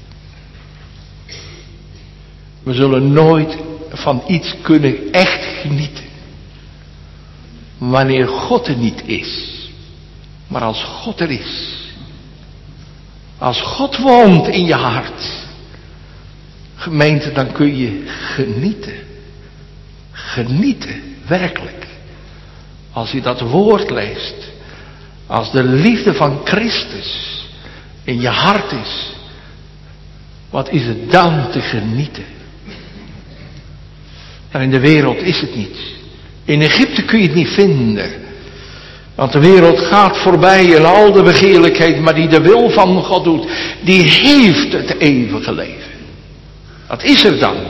We zullen nooit van iets kunnen echt genieten. Wanneer God er niet is. Maar als God er is. Als God woont in je hart. Gemeente, dan kun je genieten. Genieten, werkelijk. Als je dat woord leest. Als de liefde van Christus in je hart is. Wat is het dan te genieten? Maar in de wereld is het niet. In Egypte kun je het niet vinden. Want de wereld gaat voorbij in al de begeerlijkheden, maar die de wil van God doet, die heeft het eeuwige leven. Wat is er dan?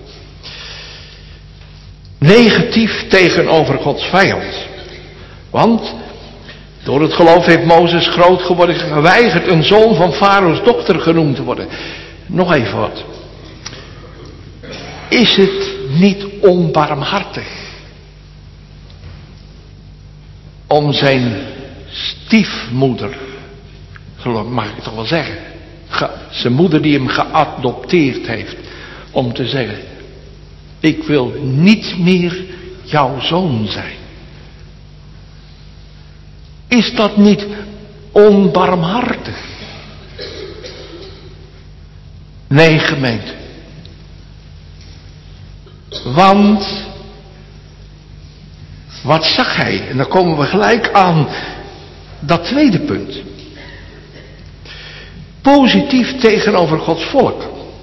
Negatief tegenover Gods vijand. Want door het geloof heeft Mozes groot geworden, geweigerd een zoon van Farao's dochter genoemd te worden. Nog even wat. Is het niet onbarmhartig om zijn stiefmoeder, mag ik toch wel zeggen, zijn moeder die hem geadopteerd heeft, om te zeggen: ik wil niet meer jouw zoon zijn? Is dat niet onbarmhartig? Nee, gemeente. Want wat zag hij? En dan komen we gelijk aan dat tweede punt. Positief tegenover Gods volk.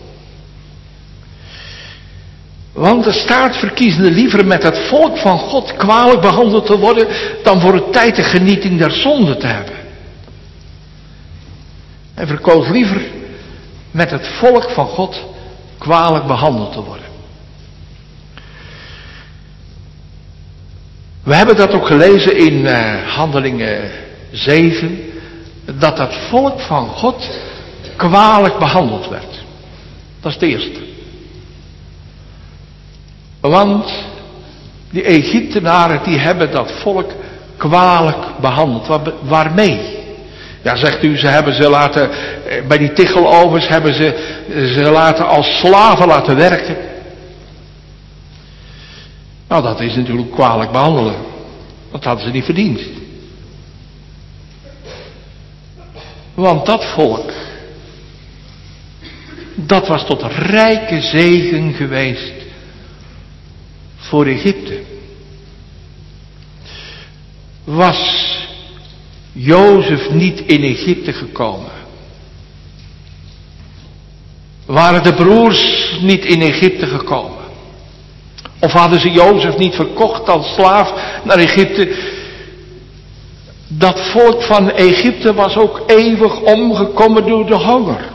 Want de staat verkiezende liever met het volk van God kwalijk behandeld te worden, dan voor een tijd de genieting der zonde te hebben. Hij verkoos liever met het volk van God kwalijk behandeld te worden. We hebben dat ook gelezen in uh, Handelingen zeven, dat dat volk van God kwalijk behandeld werd. Dat is het eerste. Want die Egyptenaren die hebben dat volk kwalijk behandeld. Waar, waarmee? Ja, zegt u, ze hebben ze laten, bij die tichelovers hebben ze ze laten als slaven laten werken. Nou, dat is natuurlijk kwalijk behandelen. Dat hadden ze niet verdiend. Want dat volk, dat was tot rijke zegen geweest voor Egypte. Was Jozef niet in Egypte gekomen? Waren de broers niet in Egypte gekomen? Of hadden ze Jozef niet verkocht als slaaf naar Egypte? Dat volk van Egypte was ook eeuwig omgekomen door de honger.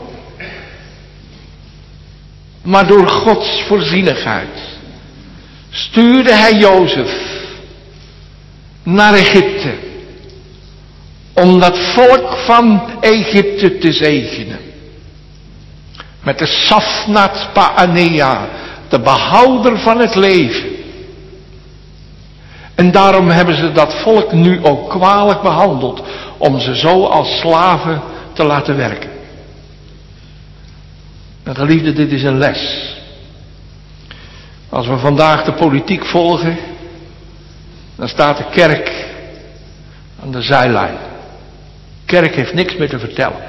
Maar door Gods voorzienigheid stuurde hij Jozef naar Egypte om dat volk van Egypte te zegenen. Met de Safnat Paanea, de behouder van het leven. En daarom hebben ze dat volk nu ook kwalijk behandeld, om ze zo als slaven te laten werken. Nou, geliefde, dit is een les. Als we vandaag de politiek volgen, dan staat de kerk aan de zijlijn. De kerk heeft niks meer te vertellen.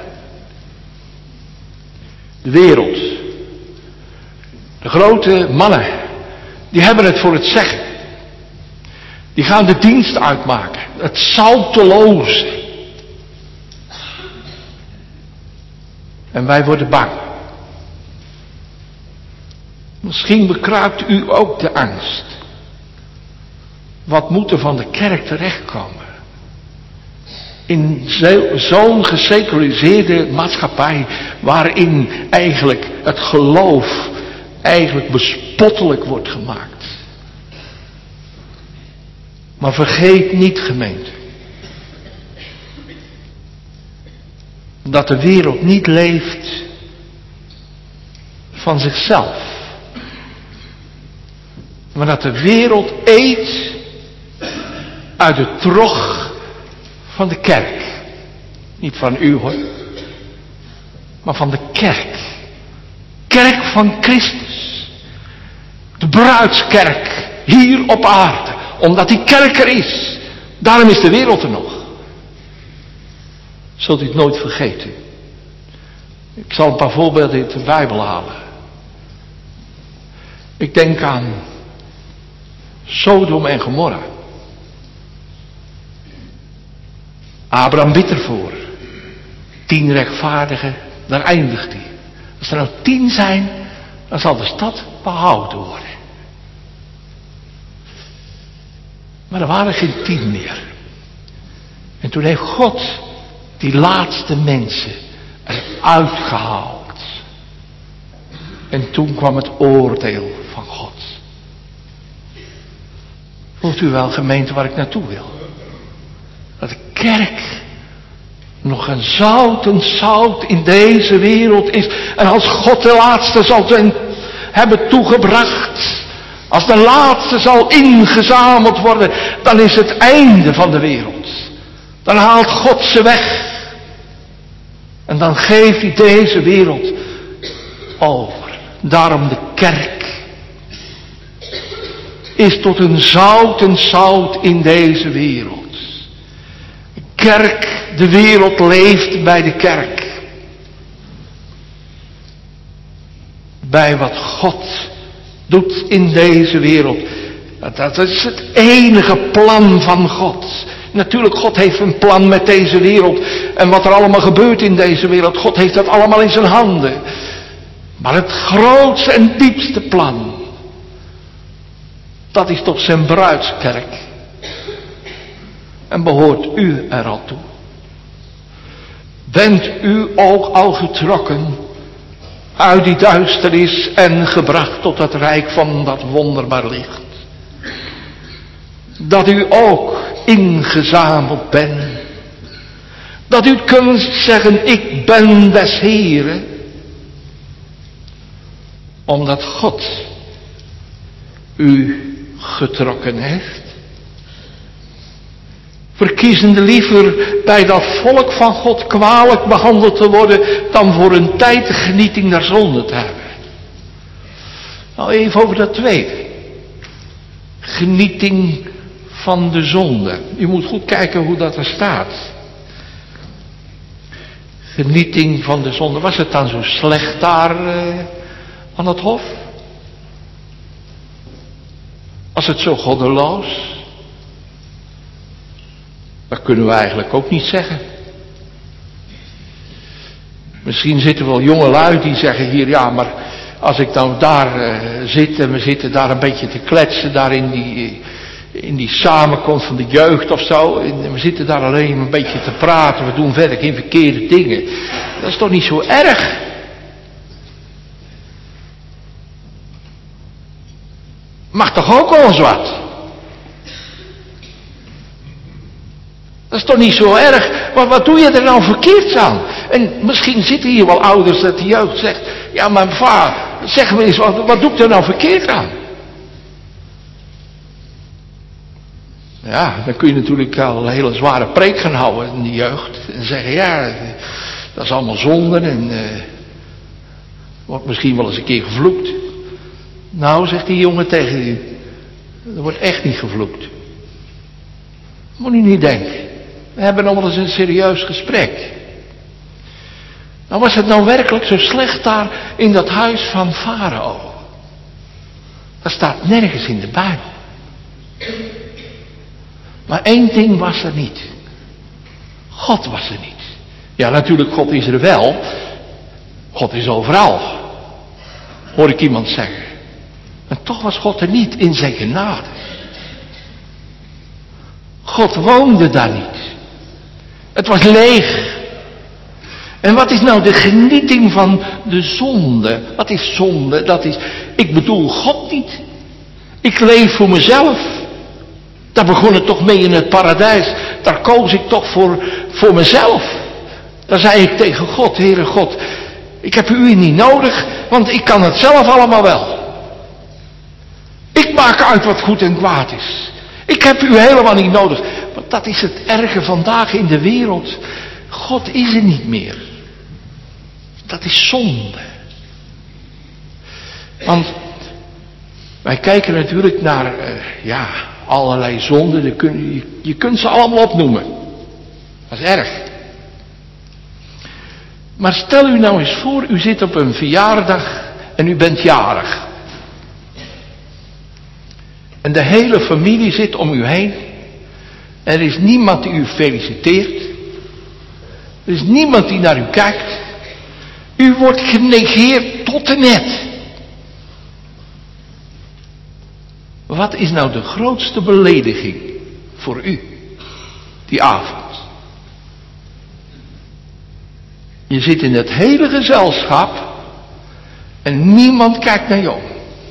De wereld, de grote mannen, die hebben het voor het zeggen. Die gaan de dienst uitmaken. Het zouteloze. En wij worden bang. Misschien bekruipt u ook de angst. Wat moet er van de kerk terechtkomen? In zo'n geseculariseerde maatschappij, waarin eigenlijk het geloof eigenlijk bespottelijk wordt gemaakt. Maar vergeet niet, gemeente, dat de wereld niet leeft van zichzelf. Maar dat de wereld eet uit de trog van de kerk. Niet van u hoor, maar van de kerk. Kerk van Christus. De bruidskerk hier op aarde. Omdat die kerk er is. Daarom is de wereld er nog. Zult u het nooit vergeten. Ik zal een paar voorbeelden uit de Bijbel halen. Ik denk aan Sodom en Gomorra. Abraham bidt ervoor. Tien rechtvaardigen, daar eindigt hij. Als er nou tien zijn, dan zal de stad behouden worden. Maar er waren geen tien meer. En toen heeft God die laatste mensen eruit gehaald. En toen kwam het oordeel van God. Voelt u wel, gemeente, waar ik naartoe wil? Dat de kerk nog een zout en zout in deze wereld is. En als God de laatste zal zijn hebben toegebracht, als de laatste zal ingezameld worden, dan is het einde van de wereld. Dan haalt God ze weg. En dan geeft hij deze wereld over. Daarom de kerk is tot een zout en zout in deze wereld. De kerk, de wereld leeft bij de kerk. Bij wat God doet in deze wereld. Dat is het enige plan van God. Natuurlijk, God heeft een plan met deze wereld. En wat er allemaal gebeurt in deze wereld. God heeft dat allemaal in zijn handen. Maar het grootste en diepste plan. Dat is toch zijn bruidskerk. En behoort u er al toe? Bent u ook al getrokken uit die duisternis en gebracht tot het rijk van dat wonderbaar licht? Dat u ook ingezameld bent. Dat u kunt zeggen, ik ben des Heren. Omdat God u getrokken heeft. Verkiezende liever bij dat volk van God kwalijk behandeld te worden, dan voor een tijd de genieting der zonde te hebben. Nou, even over dat tweede. Genieting van de zonde. U moet goed kijken hoe dat er staat. Genieting van de zonde. Was het dan zo slecht daar uh, aan het hof? Was het zo goddeloos? Dat kunnen we eigenlijk ook niet zeggen. Misschien zitten wel jonge lui die zeggen hier, ja, maar als ik nou daar uh, zit en we zitten daar een beetje te kletsen, daar in die, in die samenkomst van de jeugd of zo, en we zitten daar alleen een beetje te praten, we doen verder geen verkeerde dingen. Dat is toch niet zo erg? Mag toch ook wel eens wat? Dat is toch niet zo erg? Maar wat doe je er nou verkeerd aan? En misschien zitten hier wel ouders dat de jeugd zegt, ja maar vader, zeg me eens, wat, wat doe ik er nou verkeerd aan? Ja, dan kun je natuurlijk al een hele zware preek gaan houden in de jeugd. En zeggen, ja, dat is allemaal zonde en uh, wordt misschien wel eens een keer gevloekt. Nou, zegt die jongen tegen u, er wordt echt niet gevloekt. Moet u niet denken. We hebben nog wel eens een serieus gesprek. Nou, was het nou werkelijk zo slecht daar in dat huis van Farao? Dat staat nergens in de Bijbel. Maar één ding was er niet. God was er niet. Ja, natuurlijk, God is er wel. God is overal. Hoor ik iemand zeggen. En toch was God er niet in zijn genade. God woonde daar niet. Het was leeg. En wat is nou de genieting van de zonde? Wat is zonde? Dat is, ik bedoel God niet. Ik leef voor mezelf. Daar begon het toch mee in het paradijs. Daar koos ik toch voor, voor mezelf. Daar zei ik tegen God, Heere God, ik heb u niet nodig, want ik kan het zelf allemaal wel. Ik maak uit wat goed en kwaad is. Ik heb u helemaal niet nodig. Want dat is het erge vandaag in de wereld. God is er niet meer. Dat is zonde. Want wij kijken natuurlijk naar, uh, ja, allerlei zonden. Je, kun, je, je kunt ze allemaal opnoemen. Dat is erg. Maar stel u nou eens voor, u zit op een verjaardag en u bent jarig. En de hele familie zit om u heen. Er is niemand die u feliciteert. Er is niemand die naar u kijkt. U wordt genegeerd tot en met. Wat is nou de grootste belediging voor u die avond? Je zit in het hele gezelschap en niemand kijkt naar je om.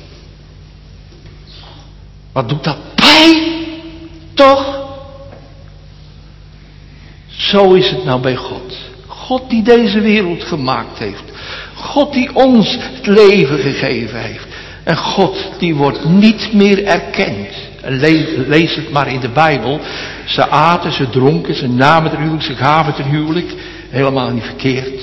Wat doet dat pijn? Toch? Zo is het nou bij God. God die deze wereld gemaakt heeft. God die ons het leven gegeven heeft. En God die wordt niet meer erkend. Le- lees het maar in de Bijbel. Ze aten, ze dronken, ze namen ten huwelijk, ze gaven ten huwelijk. Helemaal niet verkeerd.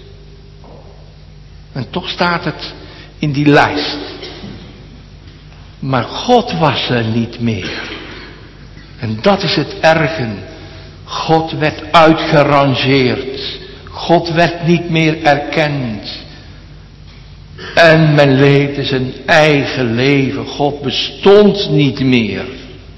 En toch staat het in die lijst. Maar God was er niet meer. En dat is het erge. God werd uitgerangeerd. God werd niet meer erkend. En men leefde zijn eigen leven. God bestond niet meer.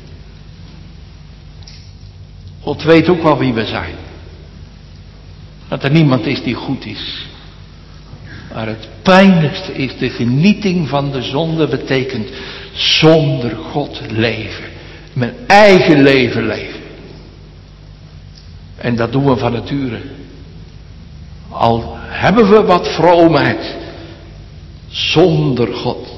God weet ook wel wie we zijn. Dat er niemand is die goed is. Maar het pijnlijkste is de genieting van de zonde betekent zonder God leven. Mijn eigen leven leven. En dat doen we van nature. Al hebben we wat vroomheid. Zonder God.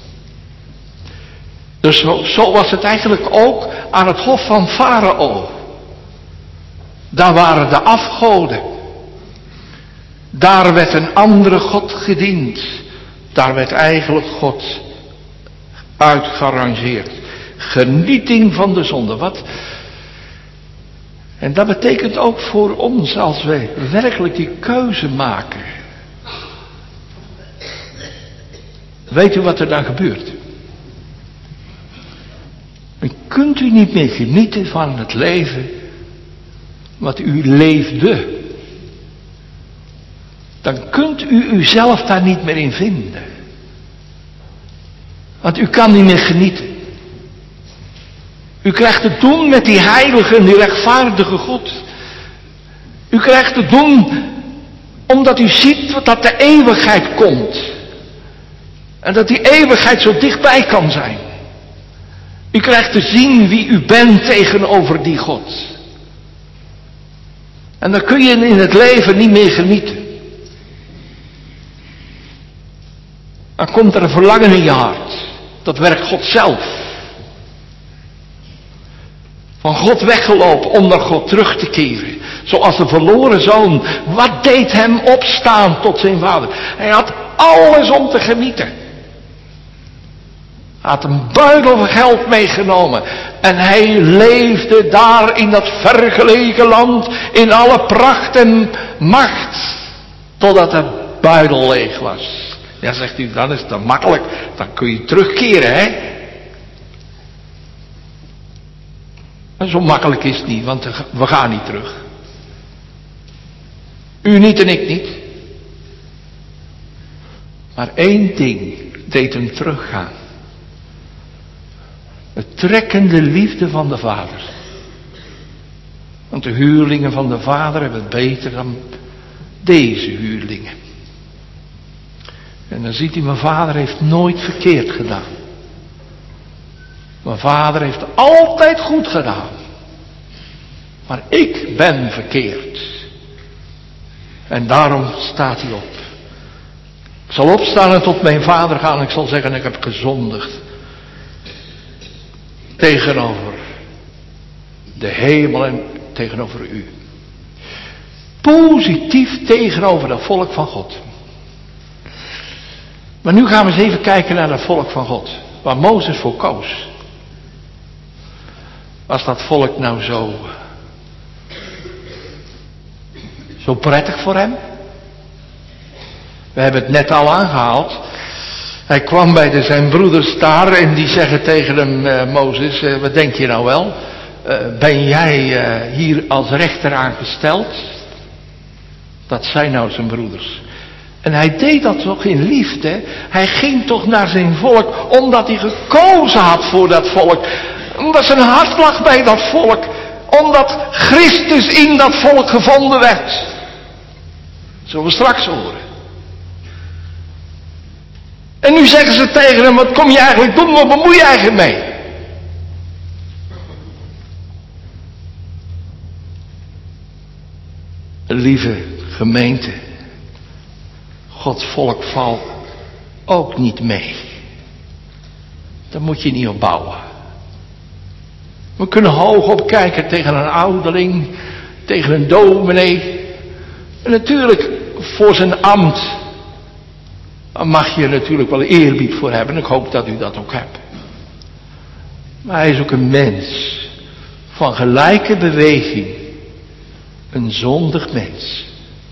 Dus zo, zo was het eigenlijk ook aan het hof van Farao. Daar waren de afgoden. Daar werd een andere God gediend. Daar werd eigenlijk God uitgerangeerd. Genieting van de zonde. Wat? En dat betekent ook voor ons als wij werkelijk die keuze maken. Weet u wat er dan gebeurt? Dan kunt u niet meer genieten van het leven wat u leefde. Dan kunt u uzelf daar niet meer in vinden. Want u kan niet meer genieten. U krijgt te doen met die heilige en die rechtvaardige God. U krijgt te doen omdat u ziet dat de eeuwigheid komt. En dat die eeuwigheid zo dichtbij kan zijn. U krijgt te zien wie u bent tegenover die God. En dan kun je in het leven niet meer genieten. Dan komt er een verlangen in je hart. Dat werkt God zelf. Van God weggelopen om naar God terug te keren. Zoals de verloren zoon. Wat deed hem opstaan tot zijn vader? Hij had alles om te genieten. Hij had een buidel van geld meegenomen. En hij leefde daar in dat vergelegen land. In alle pracht en macht. Totdat de buidel leeg was. Ja, zegt u, dan is het dan makkelijk. Dan kun je terugkeren, hè. Maar zo makkelijk is het niet, want we gaan niet terug. U niet en ik niet. Maar één ding deed hem teruggaan. Het trekkende liefde van de vader. Want de huurlingen van de vader hebben het beter dan deze huurlingen. En dan ziet hij, mijn vader heeft nooit verkeerd gedaan. Mijn vader heeft altijd goed gedaan. Maar ik ben verkeerd. En daarom staat hij op. Ik zal opstaan en tot mijn vader gaan en ik zal zeggen, ik heb gezondigd. Tegenover de hemel en tegenover u. Positief tegenover dat volk van God. Maar nu gaan we eens even kijken naar dat volk van God. Waar Mozes voor koos. Was dat volk nou zo... Zo prettig voor hem? We hebben het net al aangehaald. Hij kwam bij de, zijn broeders daar en die zeggen tegen hem, uh, Mozes, uh, wat denk je nou wel? Uh, ben jij uh, hier als rechter aangesteld? Dat zijn nou zijn broeders. En hij deed dat toch in liefde. Hij ging toch naar zijn volk omdat hij gekozen had voor dat volk. Omdat zijn hart lag bij dat volk. Omdat Christus in dat volk gevonden werd. Zullen we straks horen. En nu zeggen ze tegen hem, wat kom je eigenlijk doen? Wat bemoei je eigenlijk mee? Lieve gemeente. Gods volk valt ook niet mee. Daar moet je niet op bouwen. We kunnen hoog opkijken tegen een ouderling, tegen een dominee. En natuurlijk voor zijn ambt. Daar mag je natuurlijk wel eerbied voor hebben. Ik hoop dat u dat ook hebt. Maar hij is ook een mens. Van gelijke beweging. Een zondig mens.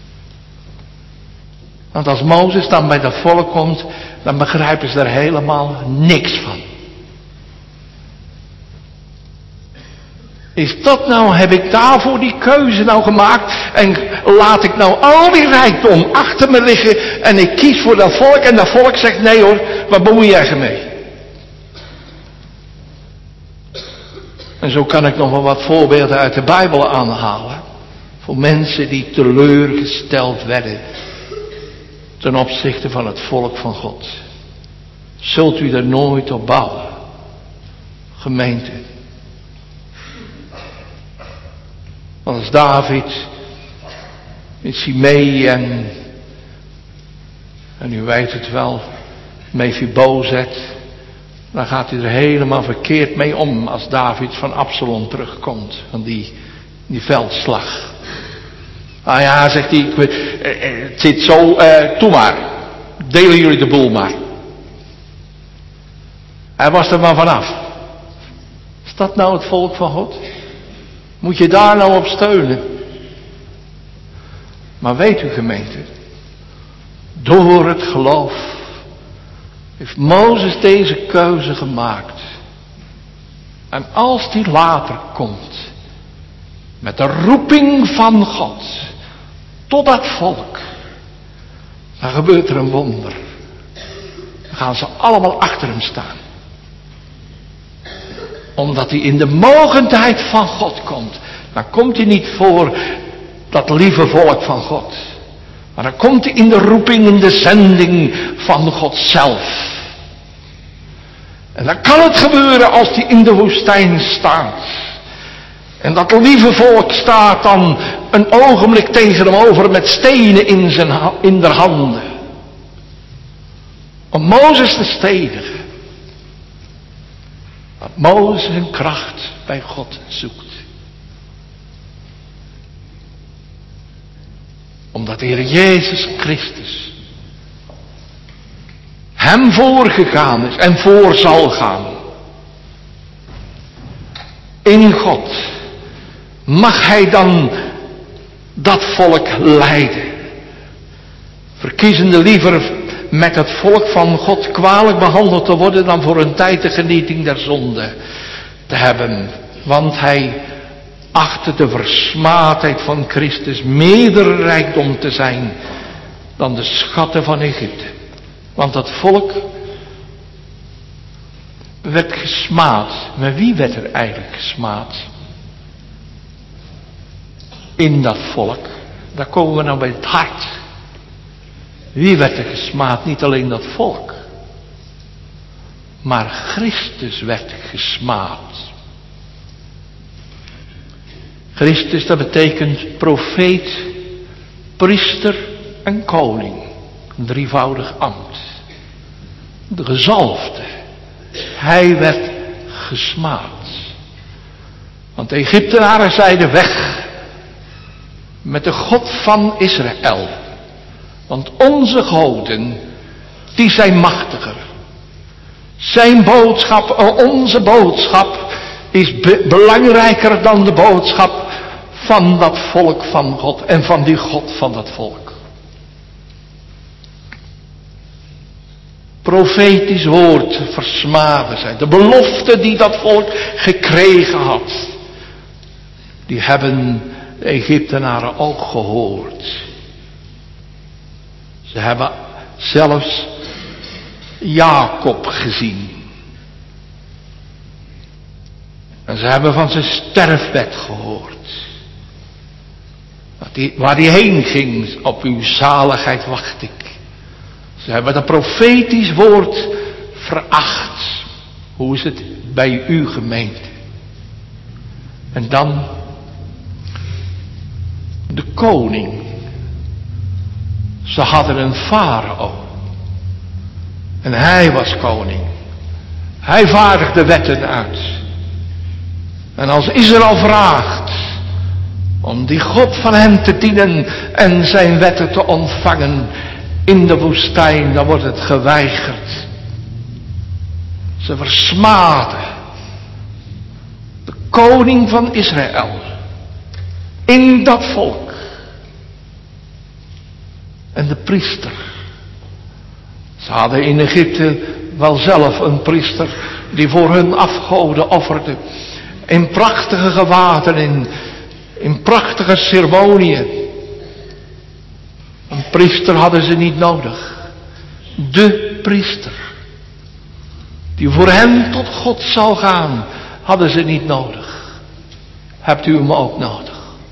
Want als Mozes dan bij dat volk komt, dan begrijpen ze er helemaal niks van. Is dat nou, heb ik daarvoor die keuze nou gemaakt en laat ik nou al die rijkdom achter me liggen en ik kies voor dat volk en dat volk zegt nee hoor, waar bemoei jij je mee? En zo kan ik nog wel wat voorbeelden uit de Bijbel aanhalen. Voor mensen die teleurgesteld werden ten opzichte van het volk van God. Zult u er nooit op bouwen, gemeente. Want als David met Simei en, en u weet het wel, Mephibozet, dan gaat hij er helemaal verkeerd mee om als David van Absalom terugkomt, van die, die veldslag. Ah ja, zegt hij, het zit zo, uh, toe maar, delen jullie de boel maar. Hij was er maar vanaf. Is dat nou het volk van God? Moet je daar nou op steunen? Maar weet u gemeente, door het geloof heeft Mozes deze keuze gemaakt. En als die later komt, met de roeping van God, tot dat volk, dan gebeurt er een wonder. Dan gaan ze allemaal achter hem staan. Omdat hij in de mogendheid van God komt. Dan komt hij niet voor dat lieve volk van God. Maar dan komt hij in de roeping, in de zending van God zelf. En dan kan het gebeuren als hij in de woestijn staat. En dat lieve volk staat dan een ogenblik tegen hem over met stenen in zijn in de handen. Om Mozes te stedigen. Dat Mozes zijn kracht bij God zoekt. Omdat de Heer Jezus Christus hem voorgegaan is en voor zal gaan. In God mag hij dan dat volk leiden. Verkiezende liever met het volk van God kwalijk behandeld te worden dan voor een tijd de genieting der zonde te hebben. Want hij achtte de versmaadheid van Christus meerder rijkdom te zijn dan de schatten van Egypte. Want dat volk werd gesmaad. Maar wie werd er eigenlijk gesmaad? In dat volk. Daar komen we nou bij het hart. Wie werd er gesmaad? Niet alleen dat volk. Maar Christus werd gesmaad. Christus, dat betekent profeet, priester en koning. Een drievoudig ambt. De gezalfde. Hij werd gesmaad. Want de Egyptenaren zeiden weg met de God van Israël. Want onze goden, die zijn machtiger. Zijn boodschap, onze boodschap, is be- belangrijker dan de boodschap van dat volk van God en van die God van dat volk. Profetisch woord versmaden zij. De belofte die dat volk gekregen had, die hebben de Egyptenaren ook gehoord. Ze hebben zelfs Jacob gezien. En ze hebben van zijn sterfbed gehoord. Waar hij heen ging, op uw zaligheid wacht ik. Ze hebben dat profetisch woord veracht. Hoe is het bij uw gemeente? En dan de koning. Ze hadden een farao. En hij was koning. Hij vaardigde wetten uit. En als Israël vraagt om die God van hem te dienen en zijn wetten te ontvangen in de woestijn, dan wordt het geweigerd. Ze versmaden de koning van Israël in dat volk. En de priester. Ze hadden in Egypte wel zelf een priester die voor hun afgoden offerde. In prachtige gewaden, in, in prachtige ceremoniën. Een priester hadden ze niet nodig. De priester. Die voor hen tot God zou gaan, hadden ze niet nodig. Hebt u hem ook nodig?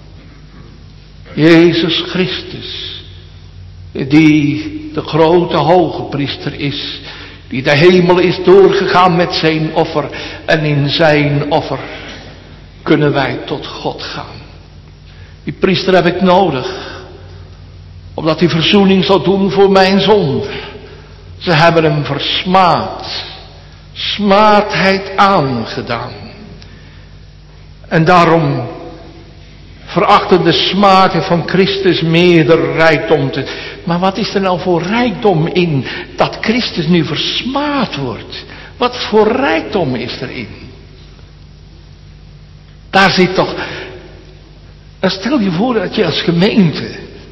Jezus Christus. Die de grote hoge priester is. Die de hemel is doorgegaan met zijn offer. En in zijn offer kunnen wij tot God gaan. Die priester heb ik nodig. Opdat hij verzoening zal doen voor mijn zonde. Ze hebben hem versmaad. Smaadheid aangedaan. En daarom verachten de smaken van Christus meer de rijkdom te... Maar wat is er nou voor rijkdom in dat Christus nu versmaad wordt? Wat voor rijkdom is erin? Daar zit toch... Dan stel je voor dat je als gemeente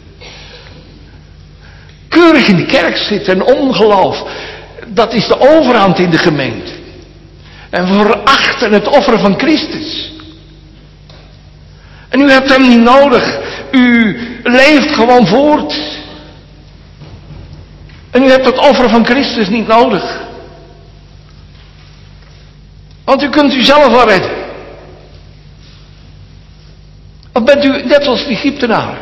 keurig in de kerk zit en ongeloof, dat is de overhand in de gemeente. En we verachten het offer van Christus. En u hebt hem niet nodig. U leeft gewoon voort. En u hebt het offer van Christus niet nodig. Want u kunt u zelf wel redden. Of bent u net als de Egyptenaar?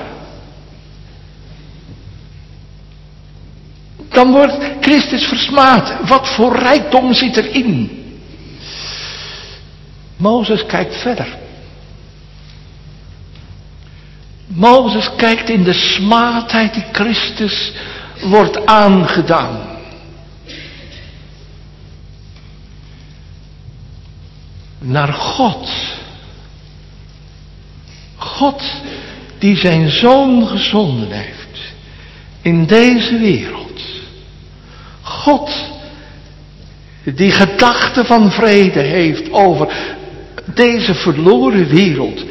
Dan wordt Christus versmaad. Wat voor rijkdom zit erin? Mozes kijkt verder. Mozes kijkt in de smaadheid die Christus wordt aangedaan. Naar God. God die zijn zoon gezonden heeft in deze wereld. God die gedachten van vrede heeft over deze verloren wereld.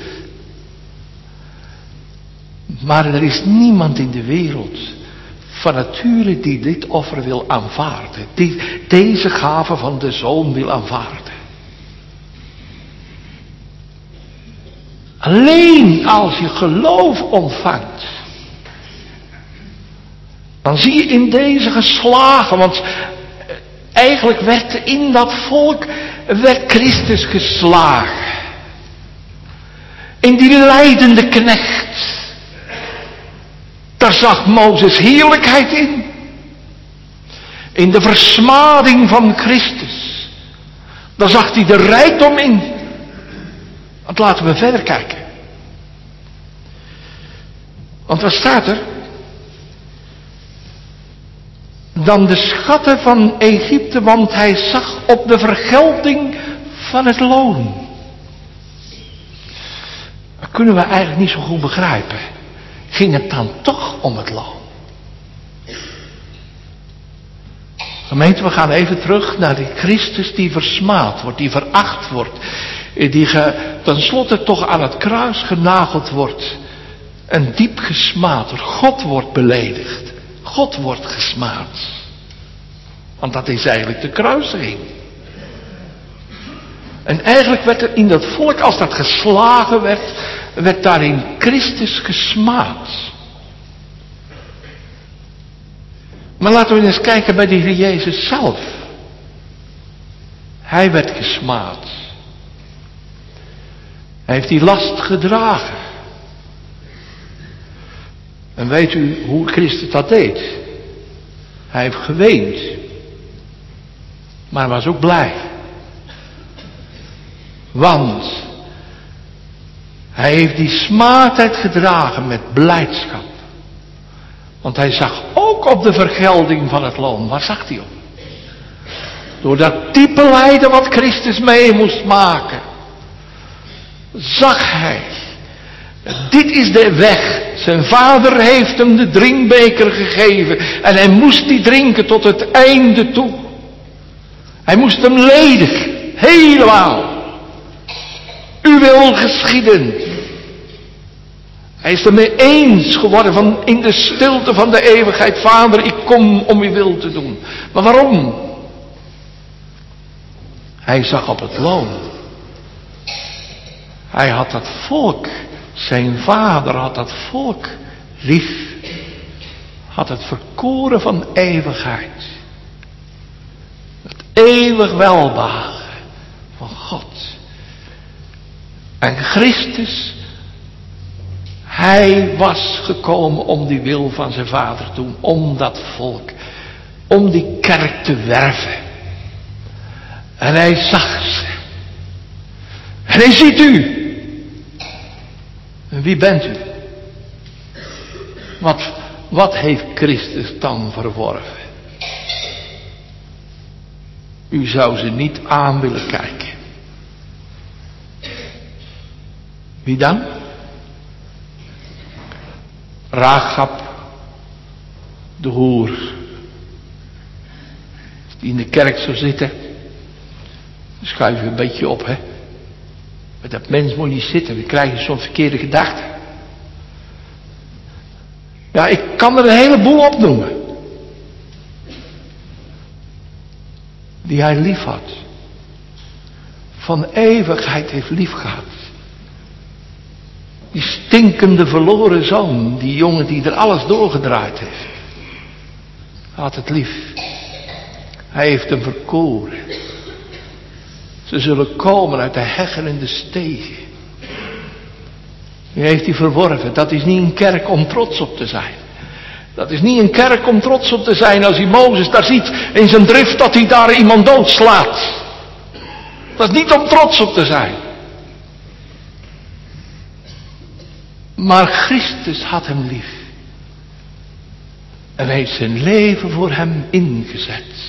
Maar er is niemand in de wereld van nature die dit offer wil aanvaarden. Die deze gave van de Zoon wil aanvaarden. Alleen als je geloof ontvangt. Dan zie je in deze geslagen. Want eigenlijk werd in dat volk werd Christus geslagen. In die lijdende knecht. Daar zag Mozes heerlijkheid in. In de versmading van Christus. Daar zag hij de rijkdom in. Want laten we verder kijken. Want wat staat er? Dan de schatten van Egypte, want hij zag op de vergelding van het loon. Dat kunnen we eigenlijk niet zo goed begrijpen. Ging het dan toch om het loon? Gemeente, we gaan even terug naar die Christus die versmaad wordt, die veracht wordt. Die ge, tenslotte toch aan het kruis genageld wordt. En diep gesmaad wordt. God wordt beledigd. God wordt gesmaad. Want dat is eigenlijk de kruisiging. En eigenlijk werd er in dat volk, als dat geslagen werd, werd daarin Christus gesmaad. Maar laten we eens kijken bij de Heer Jezus zelf. Hij werd gesmaad. Hij heeft die last gedragen. En weet u hoe Christus dat deed? Hij heeft geweend. Maar hij was ook blij. Want hij heeft die smaadheid gedragen met blijdschap. Want hij zag ook op de vergelding van het loon. Waar zag hij op? Door dat diepe lijden wat Christus mee moest maken, zag hij, dit is de weg. Zijn vader heeft hem de drinkbeker gegeven en hij moest die drinken tot het einde toe. Hij moest hem ledigen, helemaal. U wil geschieden. Hij is ermee eens geworden van in de stilte van de eeuwigheid. Vader, ik kom om uw wil te doen. Maar waarom? Hij zag op het loon. Hij had dat volk, zijn vader had dat volk lief. Had het verkoren van eeuwigheid. Het eeuwig welbehagen van God. En Christus, hij was gekomen om die wil van zijn vader te doen. Om dat volk. Om die kerk te werven. En hij zag ze. En hij ziet u. En wie bent u? Wat, wat heeft Christus dan verworven? U zou ze niet aan willen kijken. Wie dan? Rahab, de hoer. Die in de kerk zou zitten. Dan schuif je een beetje op, hè. Met dat mens moet je niet zitten. We krijgen zo'n verkeerde gedachte. Ja, ik kan er een heleboel opnoemen. Die hij lief had. Van eeuwigheid heeft lief gehad. Die stinkende verloren zoon. Die jongen die er alles doorgedraaid heeft. Hij had het lief. Hij heeft hem verkoren. Ze zullen komen uit de heggen en de stegen. Die heeft hij verworven. Dat is niet een kerk om trots op te zijn. Dat is niet een kerk om trots op te zijn als hij Mozes daar ziet in zijn drift dat hij daar iemand doodslaat. Dat is niet om trots op te zijn. Maar Christus had hem lief. En hij heeft zijn leven voor hem ingezet.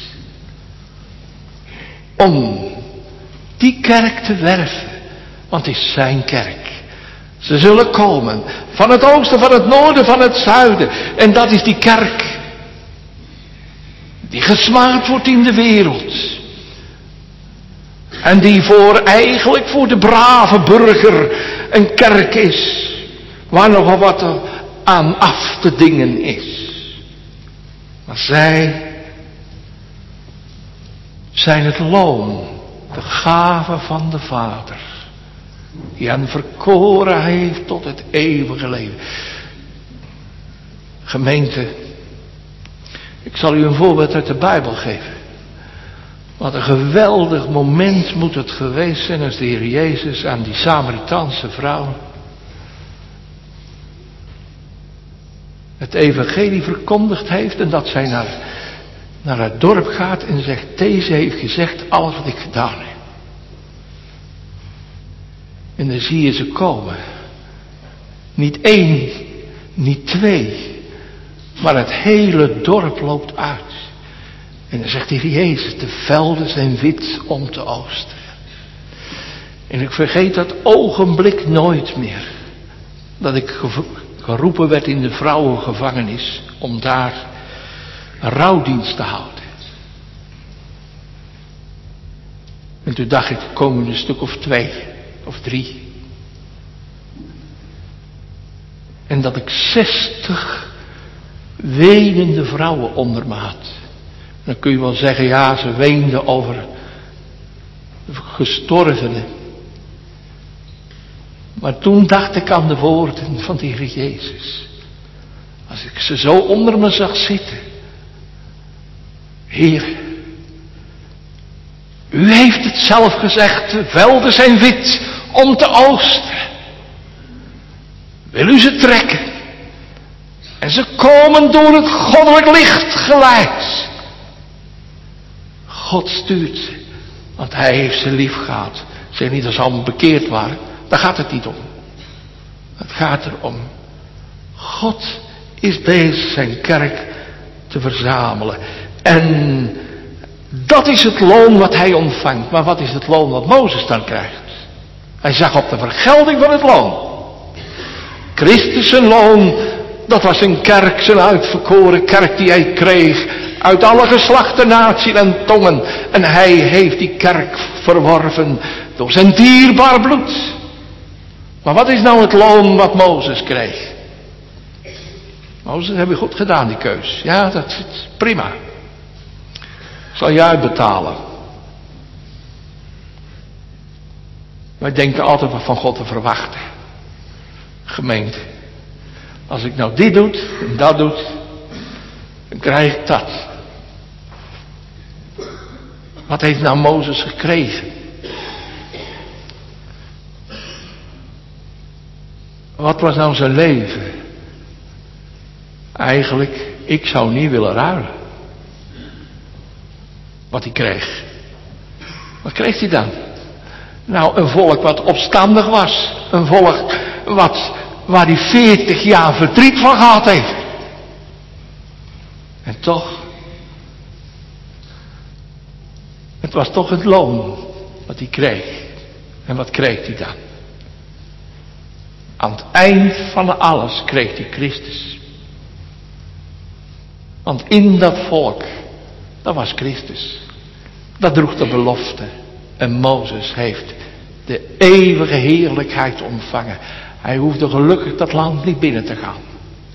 Om die kerk te werven. Want het is zijn kerk. Ze zullen komen. Van het oosten, van het noorden, van het zuiden. En dat is die kerk. Die gesmaakt wordt in de wereld. En die voor eigenlijk voor de brave burger een kerk is. Waar nogal wat aan af te dingen is. Maar zij zijn het loon. De gave van de Vader. Die hen verkoren heeft tot het eeuwige leven. Gemeente. Ik zal u een voorbeeld uit de Bijbel geven. Wat een geweldig moment moet het geweest zijn als de Heer Jezus aan die Samaritaanse vrouw het evangelie verkondigd heeft en dat zij naar, naar het dorp gaat en zegt, deze heeft gezegd alles wat ik gedaan heb. En dan zie je ze komen. Niet één, niet twee, maar het hele dorp loopt uit. En dan zegt de Heer Jezus, de velden zijn wit om te oogsten. En ik vergeet dat ogenblik nooit meer. Dat ik geroepen werd in de vrouwengevangenis om daar een rouwdienst te houden. En toen dacht ik, er komen een stuk of twee of drie. En dat ik zestig wenende vrouwen onder me had. Dan kun je wel zeggen, ja, ze weenden over gestorvenen. Maar toen dacht ik aan de woorden van de Heer Jezus. Als ik ze zo onder me zag zitten. Heer, u heeft het zelf gezegd, de velden zijn wit om te oogsten. Wil u ze trekken? En ze komen door het goddelijk licht geleid. God stuurt ze, want hij heeft ze lief gehad. Zeg niet dat ze allemaal bekeerd waren. Daar gaat het niet om. Het gaat erom. God is bezig zijn kerk te verzamelen. En dat is het loon wat hij ontvangt. Maar wat is het loon wat Mozes dan krijgt? Hij zag op de vergelding van het loon. Christus zijn loon, dat was een kerk, zijn uitverkoren kerk die hij kreeg. Uit alle geslachten, naties en tongen. En hij heeft die kerk verworven door zijn dierbaar bloed. Maar wat is nou het loon wat Mozes kreeg? Mozes, heb je goed gedaan die keus. Ja, dat is prima. Zal je uitbetalen. Wij denken altijd wat van God te verwachten. Gemeente. Als ik nou dit doe en dat doe, dan krijg ik dat. Wat heeft nou Mozes gekregen? Wat was nou zijn leven? Eigenlijk, ik zou niet willen ruilen. Wat hij kreeg. Wat kreeg hij dan? Nou, een volk wat opstandig was. Een volk wat, waar hij veertig jaar verdriet van gehad heeft. En toch, het was toch het loon wat hij kreeg. En wat kreeg hij dan? Aan het eind van alles kreeg hij Christus. Want in dat volk, dat was Christus. Dat droeg de belofte. En Mozes heeft de eeuwige heerlijkheid ontvangen. Hij hoefde gelukkig dat land niet binnen te gaan.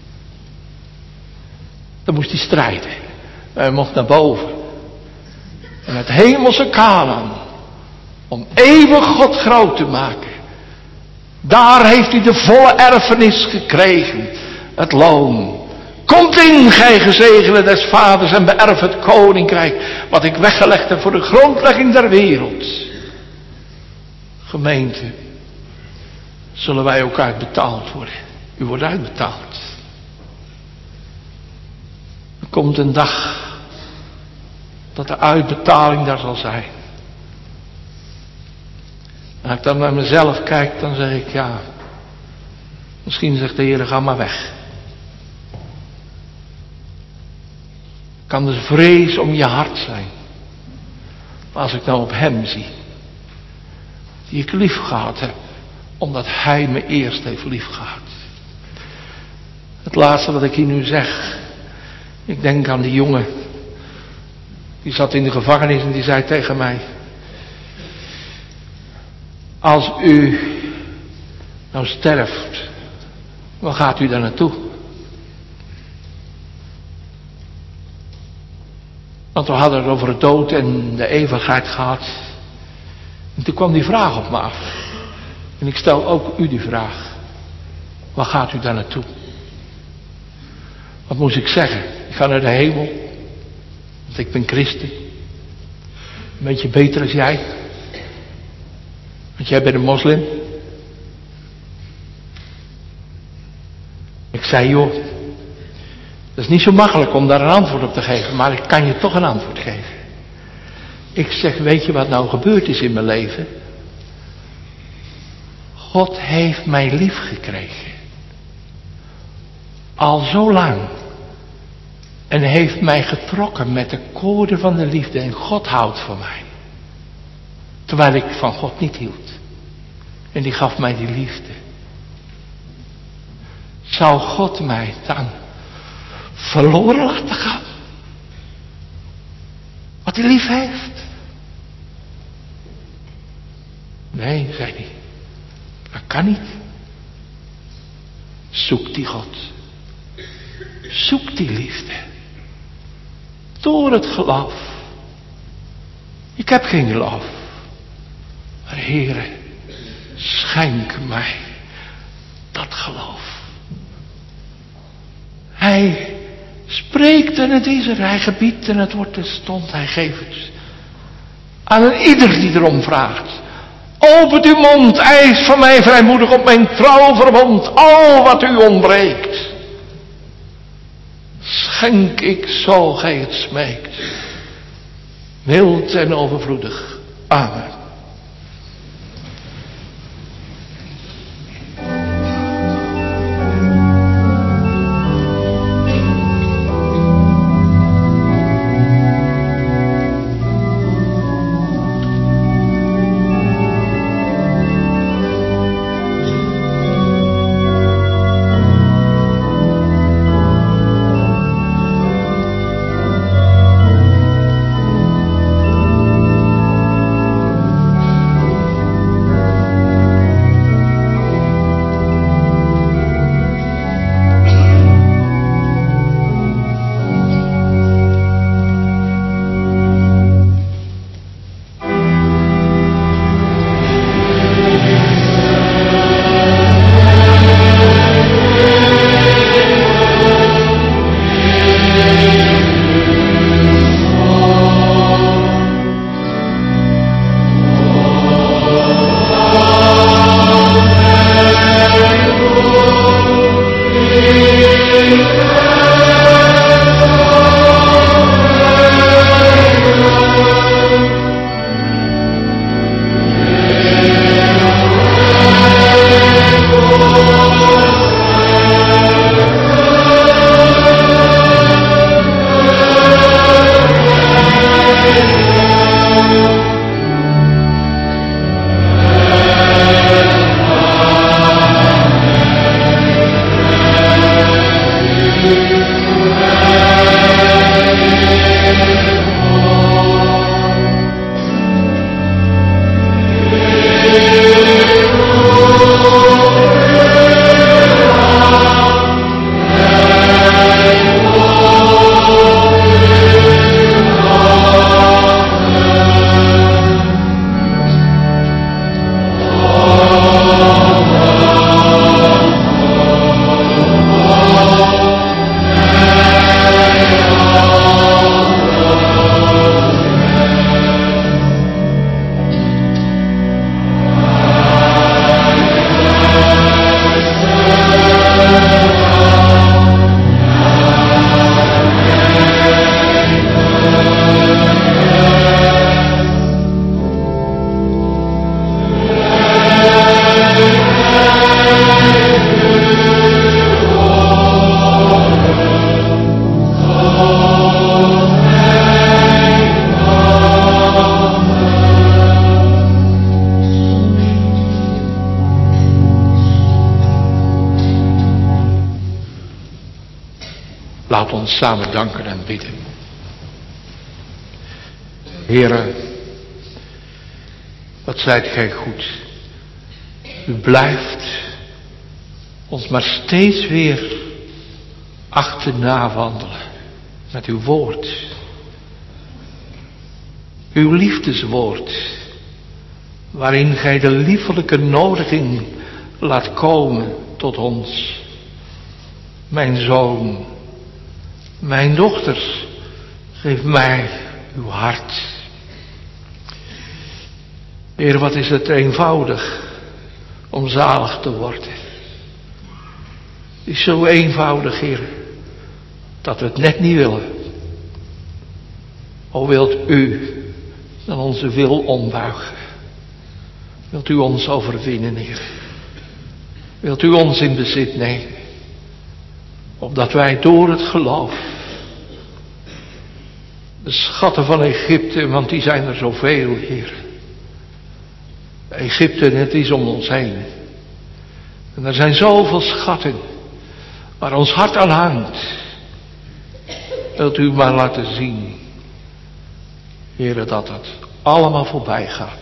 Dan moest hij strijden. Hij mocht naar boven. En het hemelse Kanaan. Om eeuwig God groot te maken. Daar heeft hij de volle erfenis gekregen. Het loon. Komt in, gij gezegende des vaders, en beërf het koninkrijk, wat ik weggelegd heb voor de grondlegging der wereld. Gemeente, zullen wij ook uitbetaald worden? U wordt uitbetaald. Er komt een dag dat de uitbetaling daar zal zijn. En als ik dan naar mezelf kijk, dan zeg ik, ja, misschien zegt de Heer, ga maar weg. Kan dus vrees om je hart zijn. Maar als ik nou op hem zie, die ik lief gehad heb, omdat hij me eerst heeft lief gehad. Het laatste wat ik hier nu zeg, ik denk aan die jongen, die zat in de gevangenis en die zei tegen mij, als u nou sterft, waar gaat u dan naartoe? Want we hadden het over het dood en de eeuwigheid gehad. En toen kwam die vraag op me af. En ik stel ook u die vraag. Waar gaat u dan naartoe? Wat moest ik zeggen? Ik ga naar de hemel. Want ik ben christen. Een beetje beter als jij. Want jij bent een moslim. Ik zei, joh, dat is niet zo makkelijk om daar een antwoord op te geven, maar ik kan je toch een antwoord geven. Ik zeg, weet je wat nou gebeurd is in mijn leven? God heeft mij lief gekregen. Al zo lang. En heeft mij getrokken met de koorden van de liefde. En God houdt van mij. Terwijl ik van God niet hield. En die gaf mij die liefde. Zou God mij dan verloren laten gaan? Wat hij lief heeft? Nee, zei hij. Dat kan niet. Zoek die God. Zoek die liefde. Door het geloof. Ik heb geen geloof. Maar Heere, schenk mij dat geloof. Hij spreekt en het is er. Hij gebiedt en het wordt terstond. Hij geeft het aan een ieder die erom vraagt. Opent uw mond, eis van mij vrijmoedig op mijn trouw verbond. Al wat u ontbreekt. Schenk ik zo gij het smeekt. Mild en overvloedig. Amen. ons samen danken en bidden. Heere, wat zijt gij goed. U blijft ons maar steeds weer achterna wandelen met uw woord. Uw liefdeswoord, waarin gij de liefelijke nodiging laat komen tot ons. Mijn zoon, mijn dochters, geef mij uw hart. Heer, wat is het eenvoudig om zalig te worden. Het is zo eenvoudig, Heer, dat we het net niet willen. O, wilt u dan onze wil ombuigen? Wilt u ons overwinnen, Heer? Wilt u ons in bezit nemen? Opdat wij door het geloof de schatten van Egypte, want die zijn er zoveel, Heer. Egypte, het is om ons heen. En er zijn zoveel schatten waar ons hart aan hangt. Wilt u maar laten zien, Heer, dat het allemaal voorbij gaat.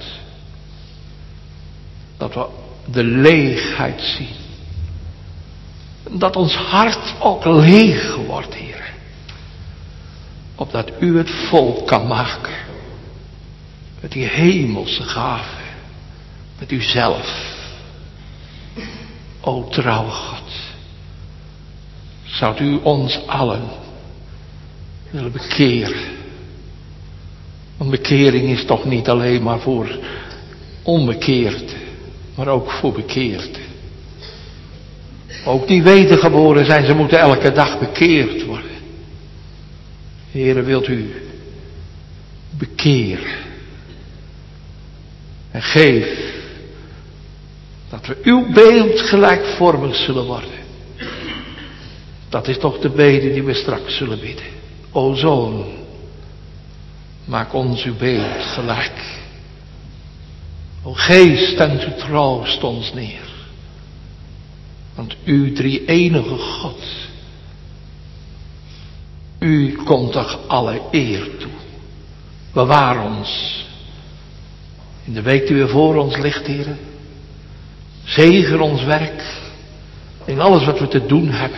Dat we de leegheid zien. Dat ons hart ook leeg wordt, Heer. Opdat u het vol kan maken. Met die hemelse gave. Met uzelf. O trouwe God. Zou u ons allen willen bekeren. Want bekering is toch niet alleen maar voor onbekeerden. Maar ook voor bekeerden. Ook die wedergeboren zijn, ze moeten elke dag bekeerd worden. Heere, wilt u bekeren. En geef dat we uw beeld gelijkvormig zullen worden. Dat is toch de bede die we straks zullen bidden. O Zoon, maak ons uw beeld gelijk. O Geest, en u troost ons neer. Want u drie enige God, u komt toch alle eer toe. Bewaar ons in de week die weer voor ons ligt, Heer. Zegen ons werk in alles wat we te doen hebben.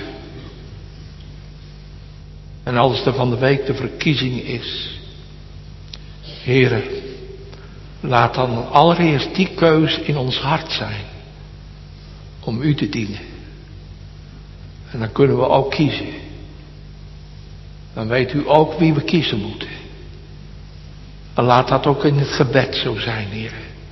En als er van de week de verkiezing is, Heere, laat dan allereerst die keus in ons hart zijn om u te dienen. En dan kunnen we ook kiezen. Dan weet u ook wie we kiezen moeten. En laat dat ook in het gebed zo zijn, Heer.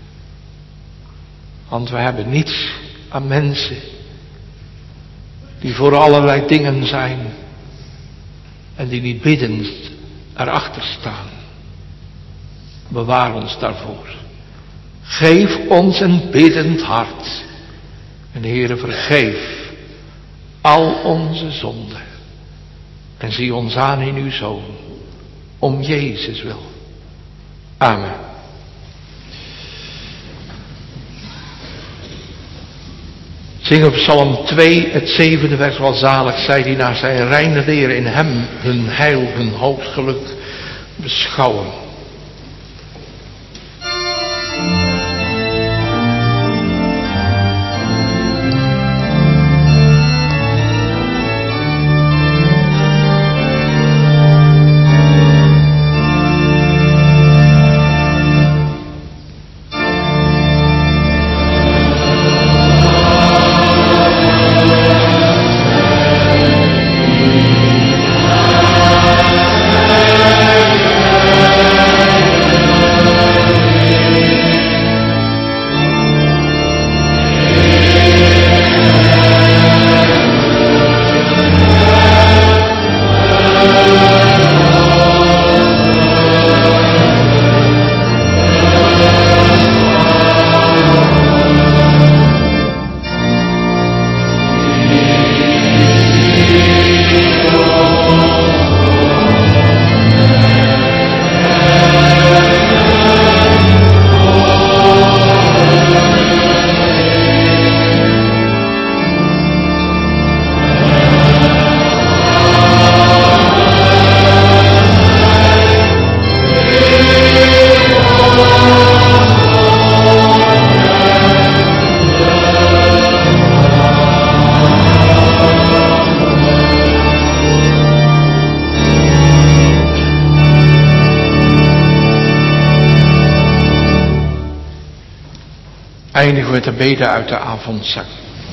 Want we hebben niets aan mensen die voor allerlei dingen zijn en die niet biddend erachter staan. Bewaar ons daarvoor. Geef ons een biddend hart. En Heere, vergeef al onze zonden. En zie ons aan in uw Zoon. Om Jezus wil. Amen. Zing op Psalm twee, het zevende vers. Welzalig zij die naar zijn reine leer in hem hun heil, hun hooggeluk beschouwen. Yeah. eindigen we te beden uit de avondzang.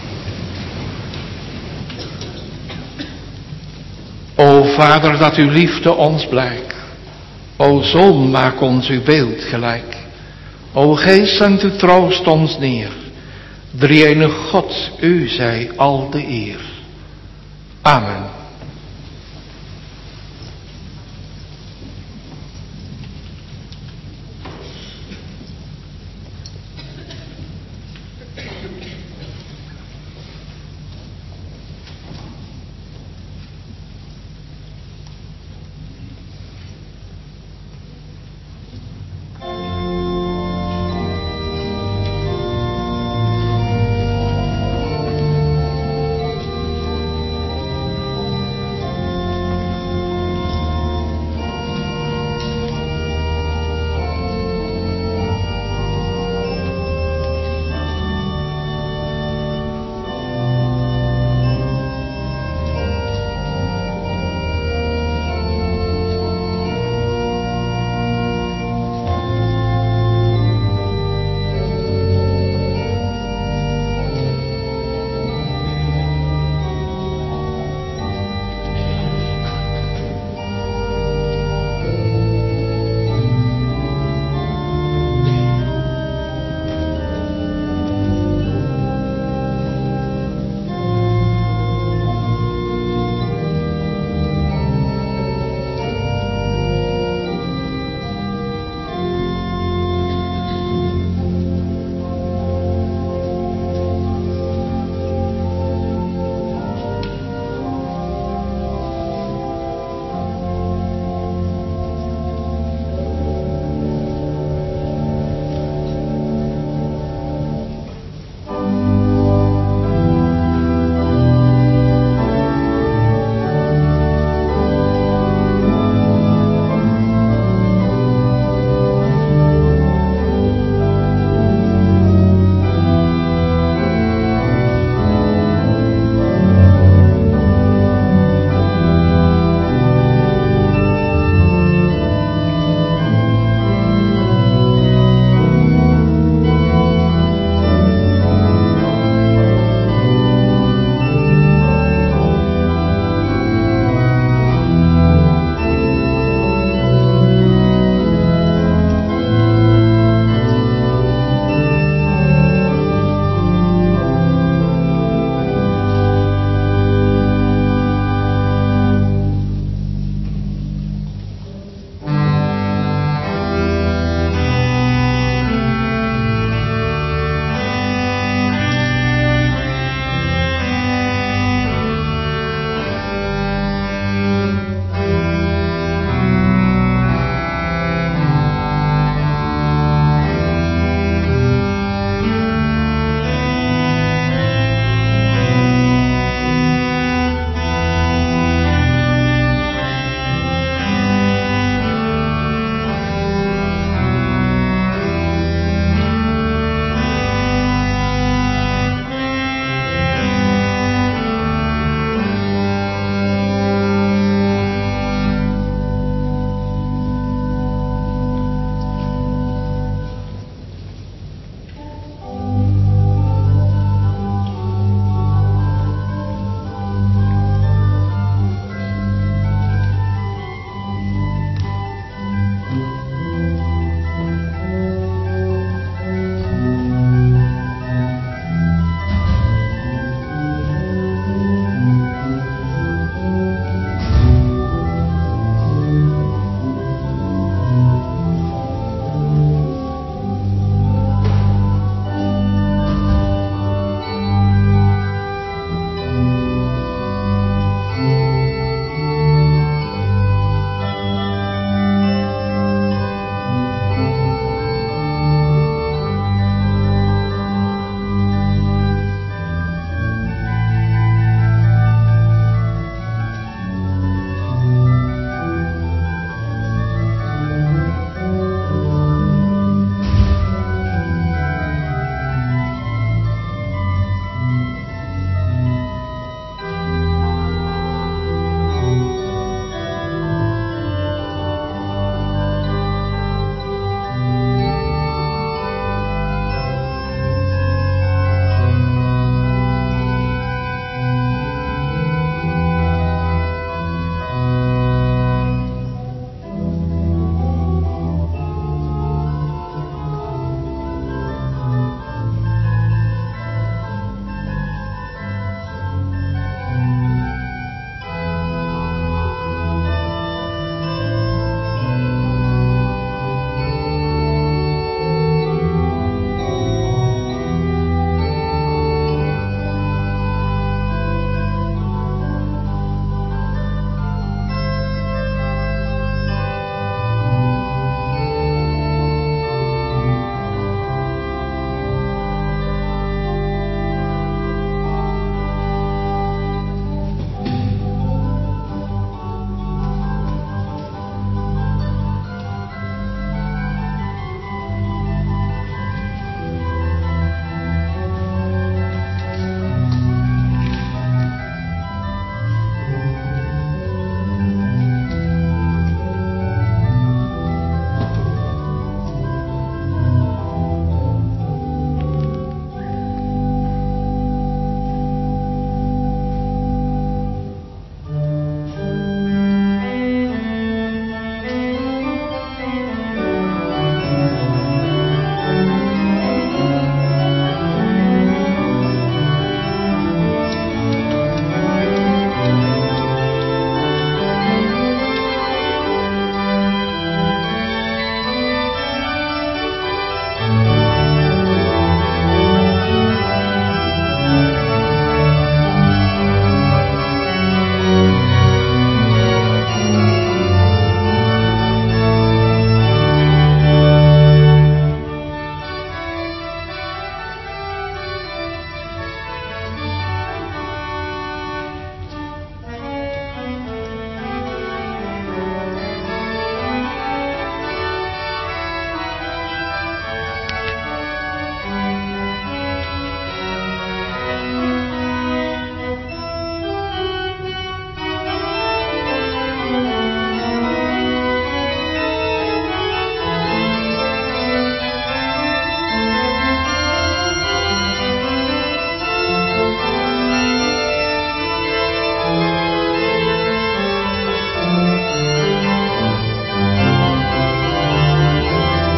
O Vader, dat uw liefde ons blijkt. O Zoon, maak ons uw beeld gelijk. O Geest, zend uw troost ons neer. Drie-enige God, u zij al de eer. Amen.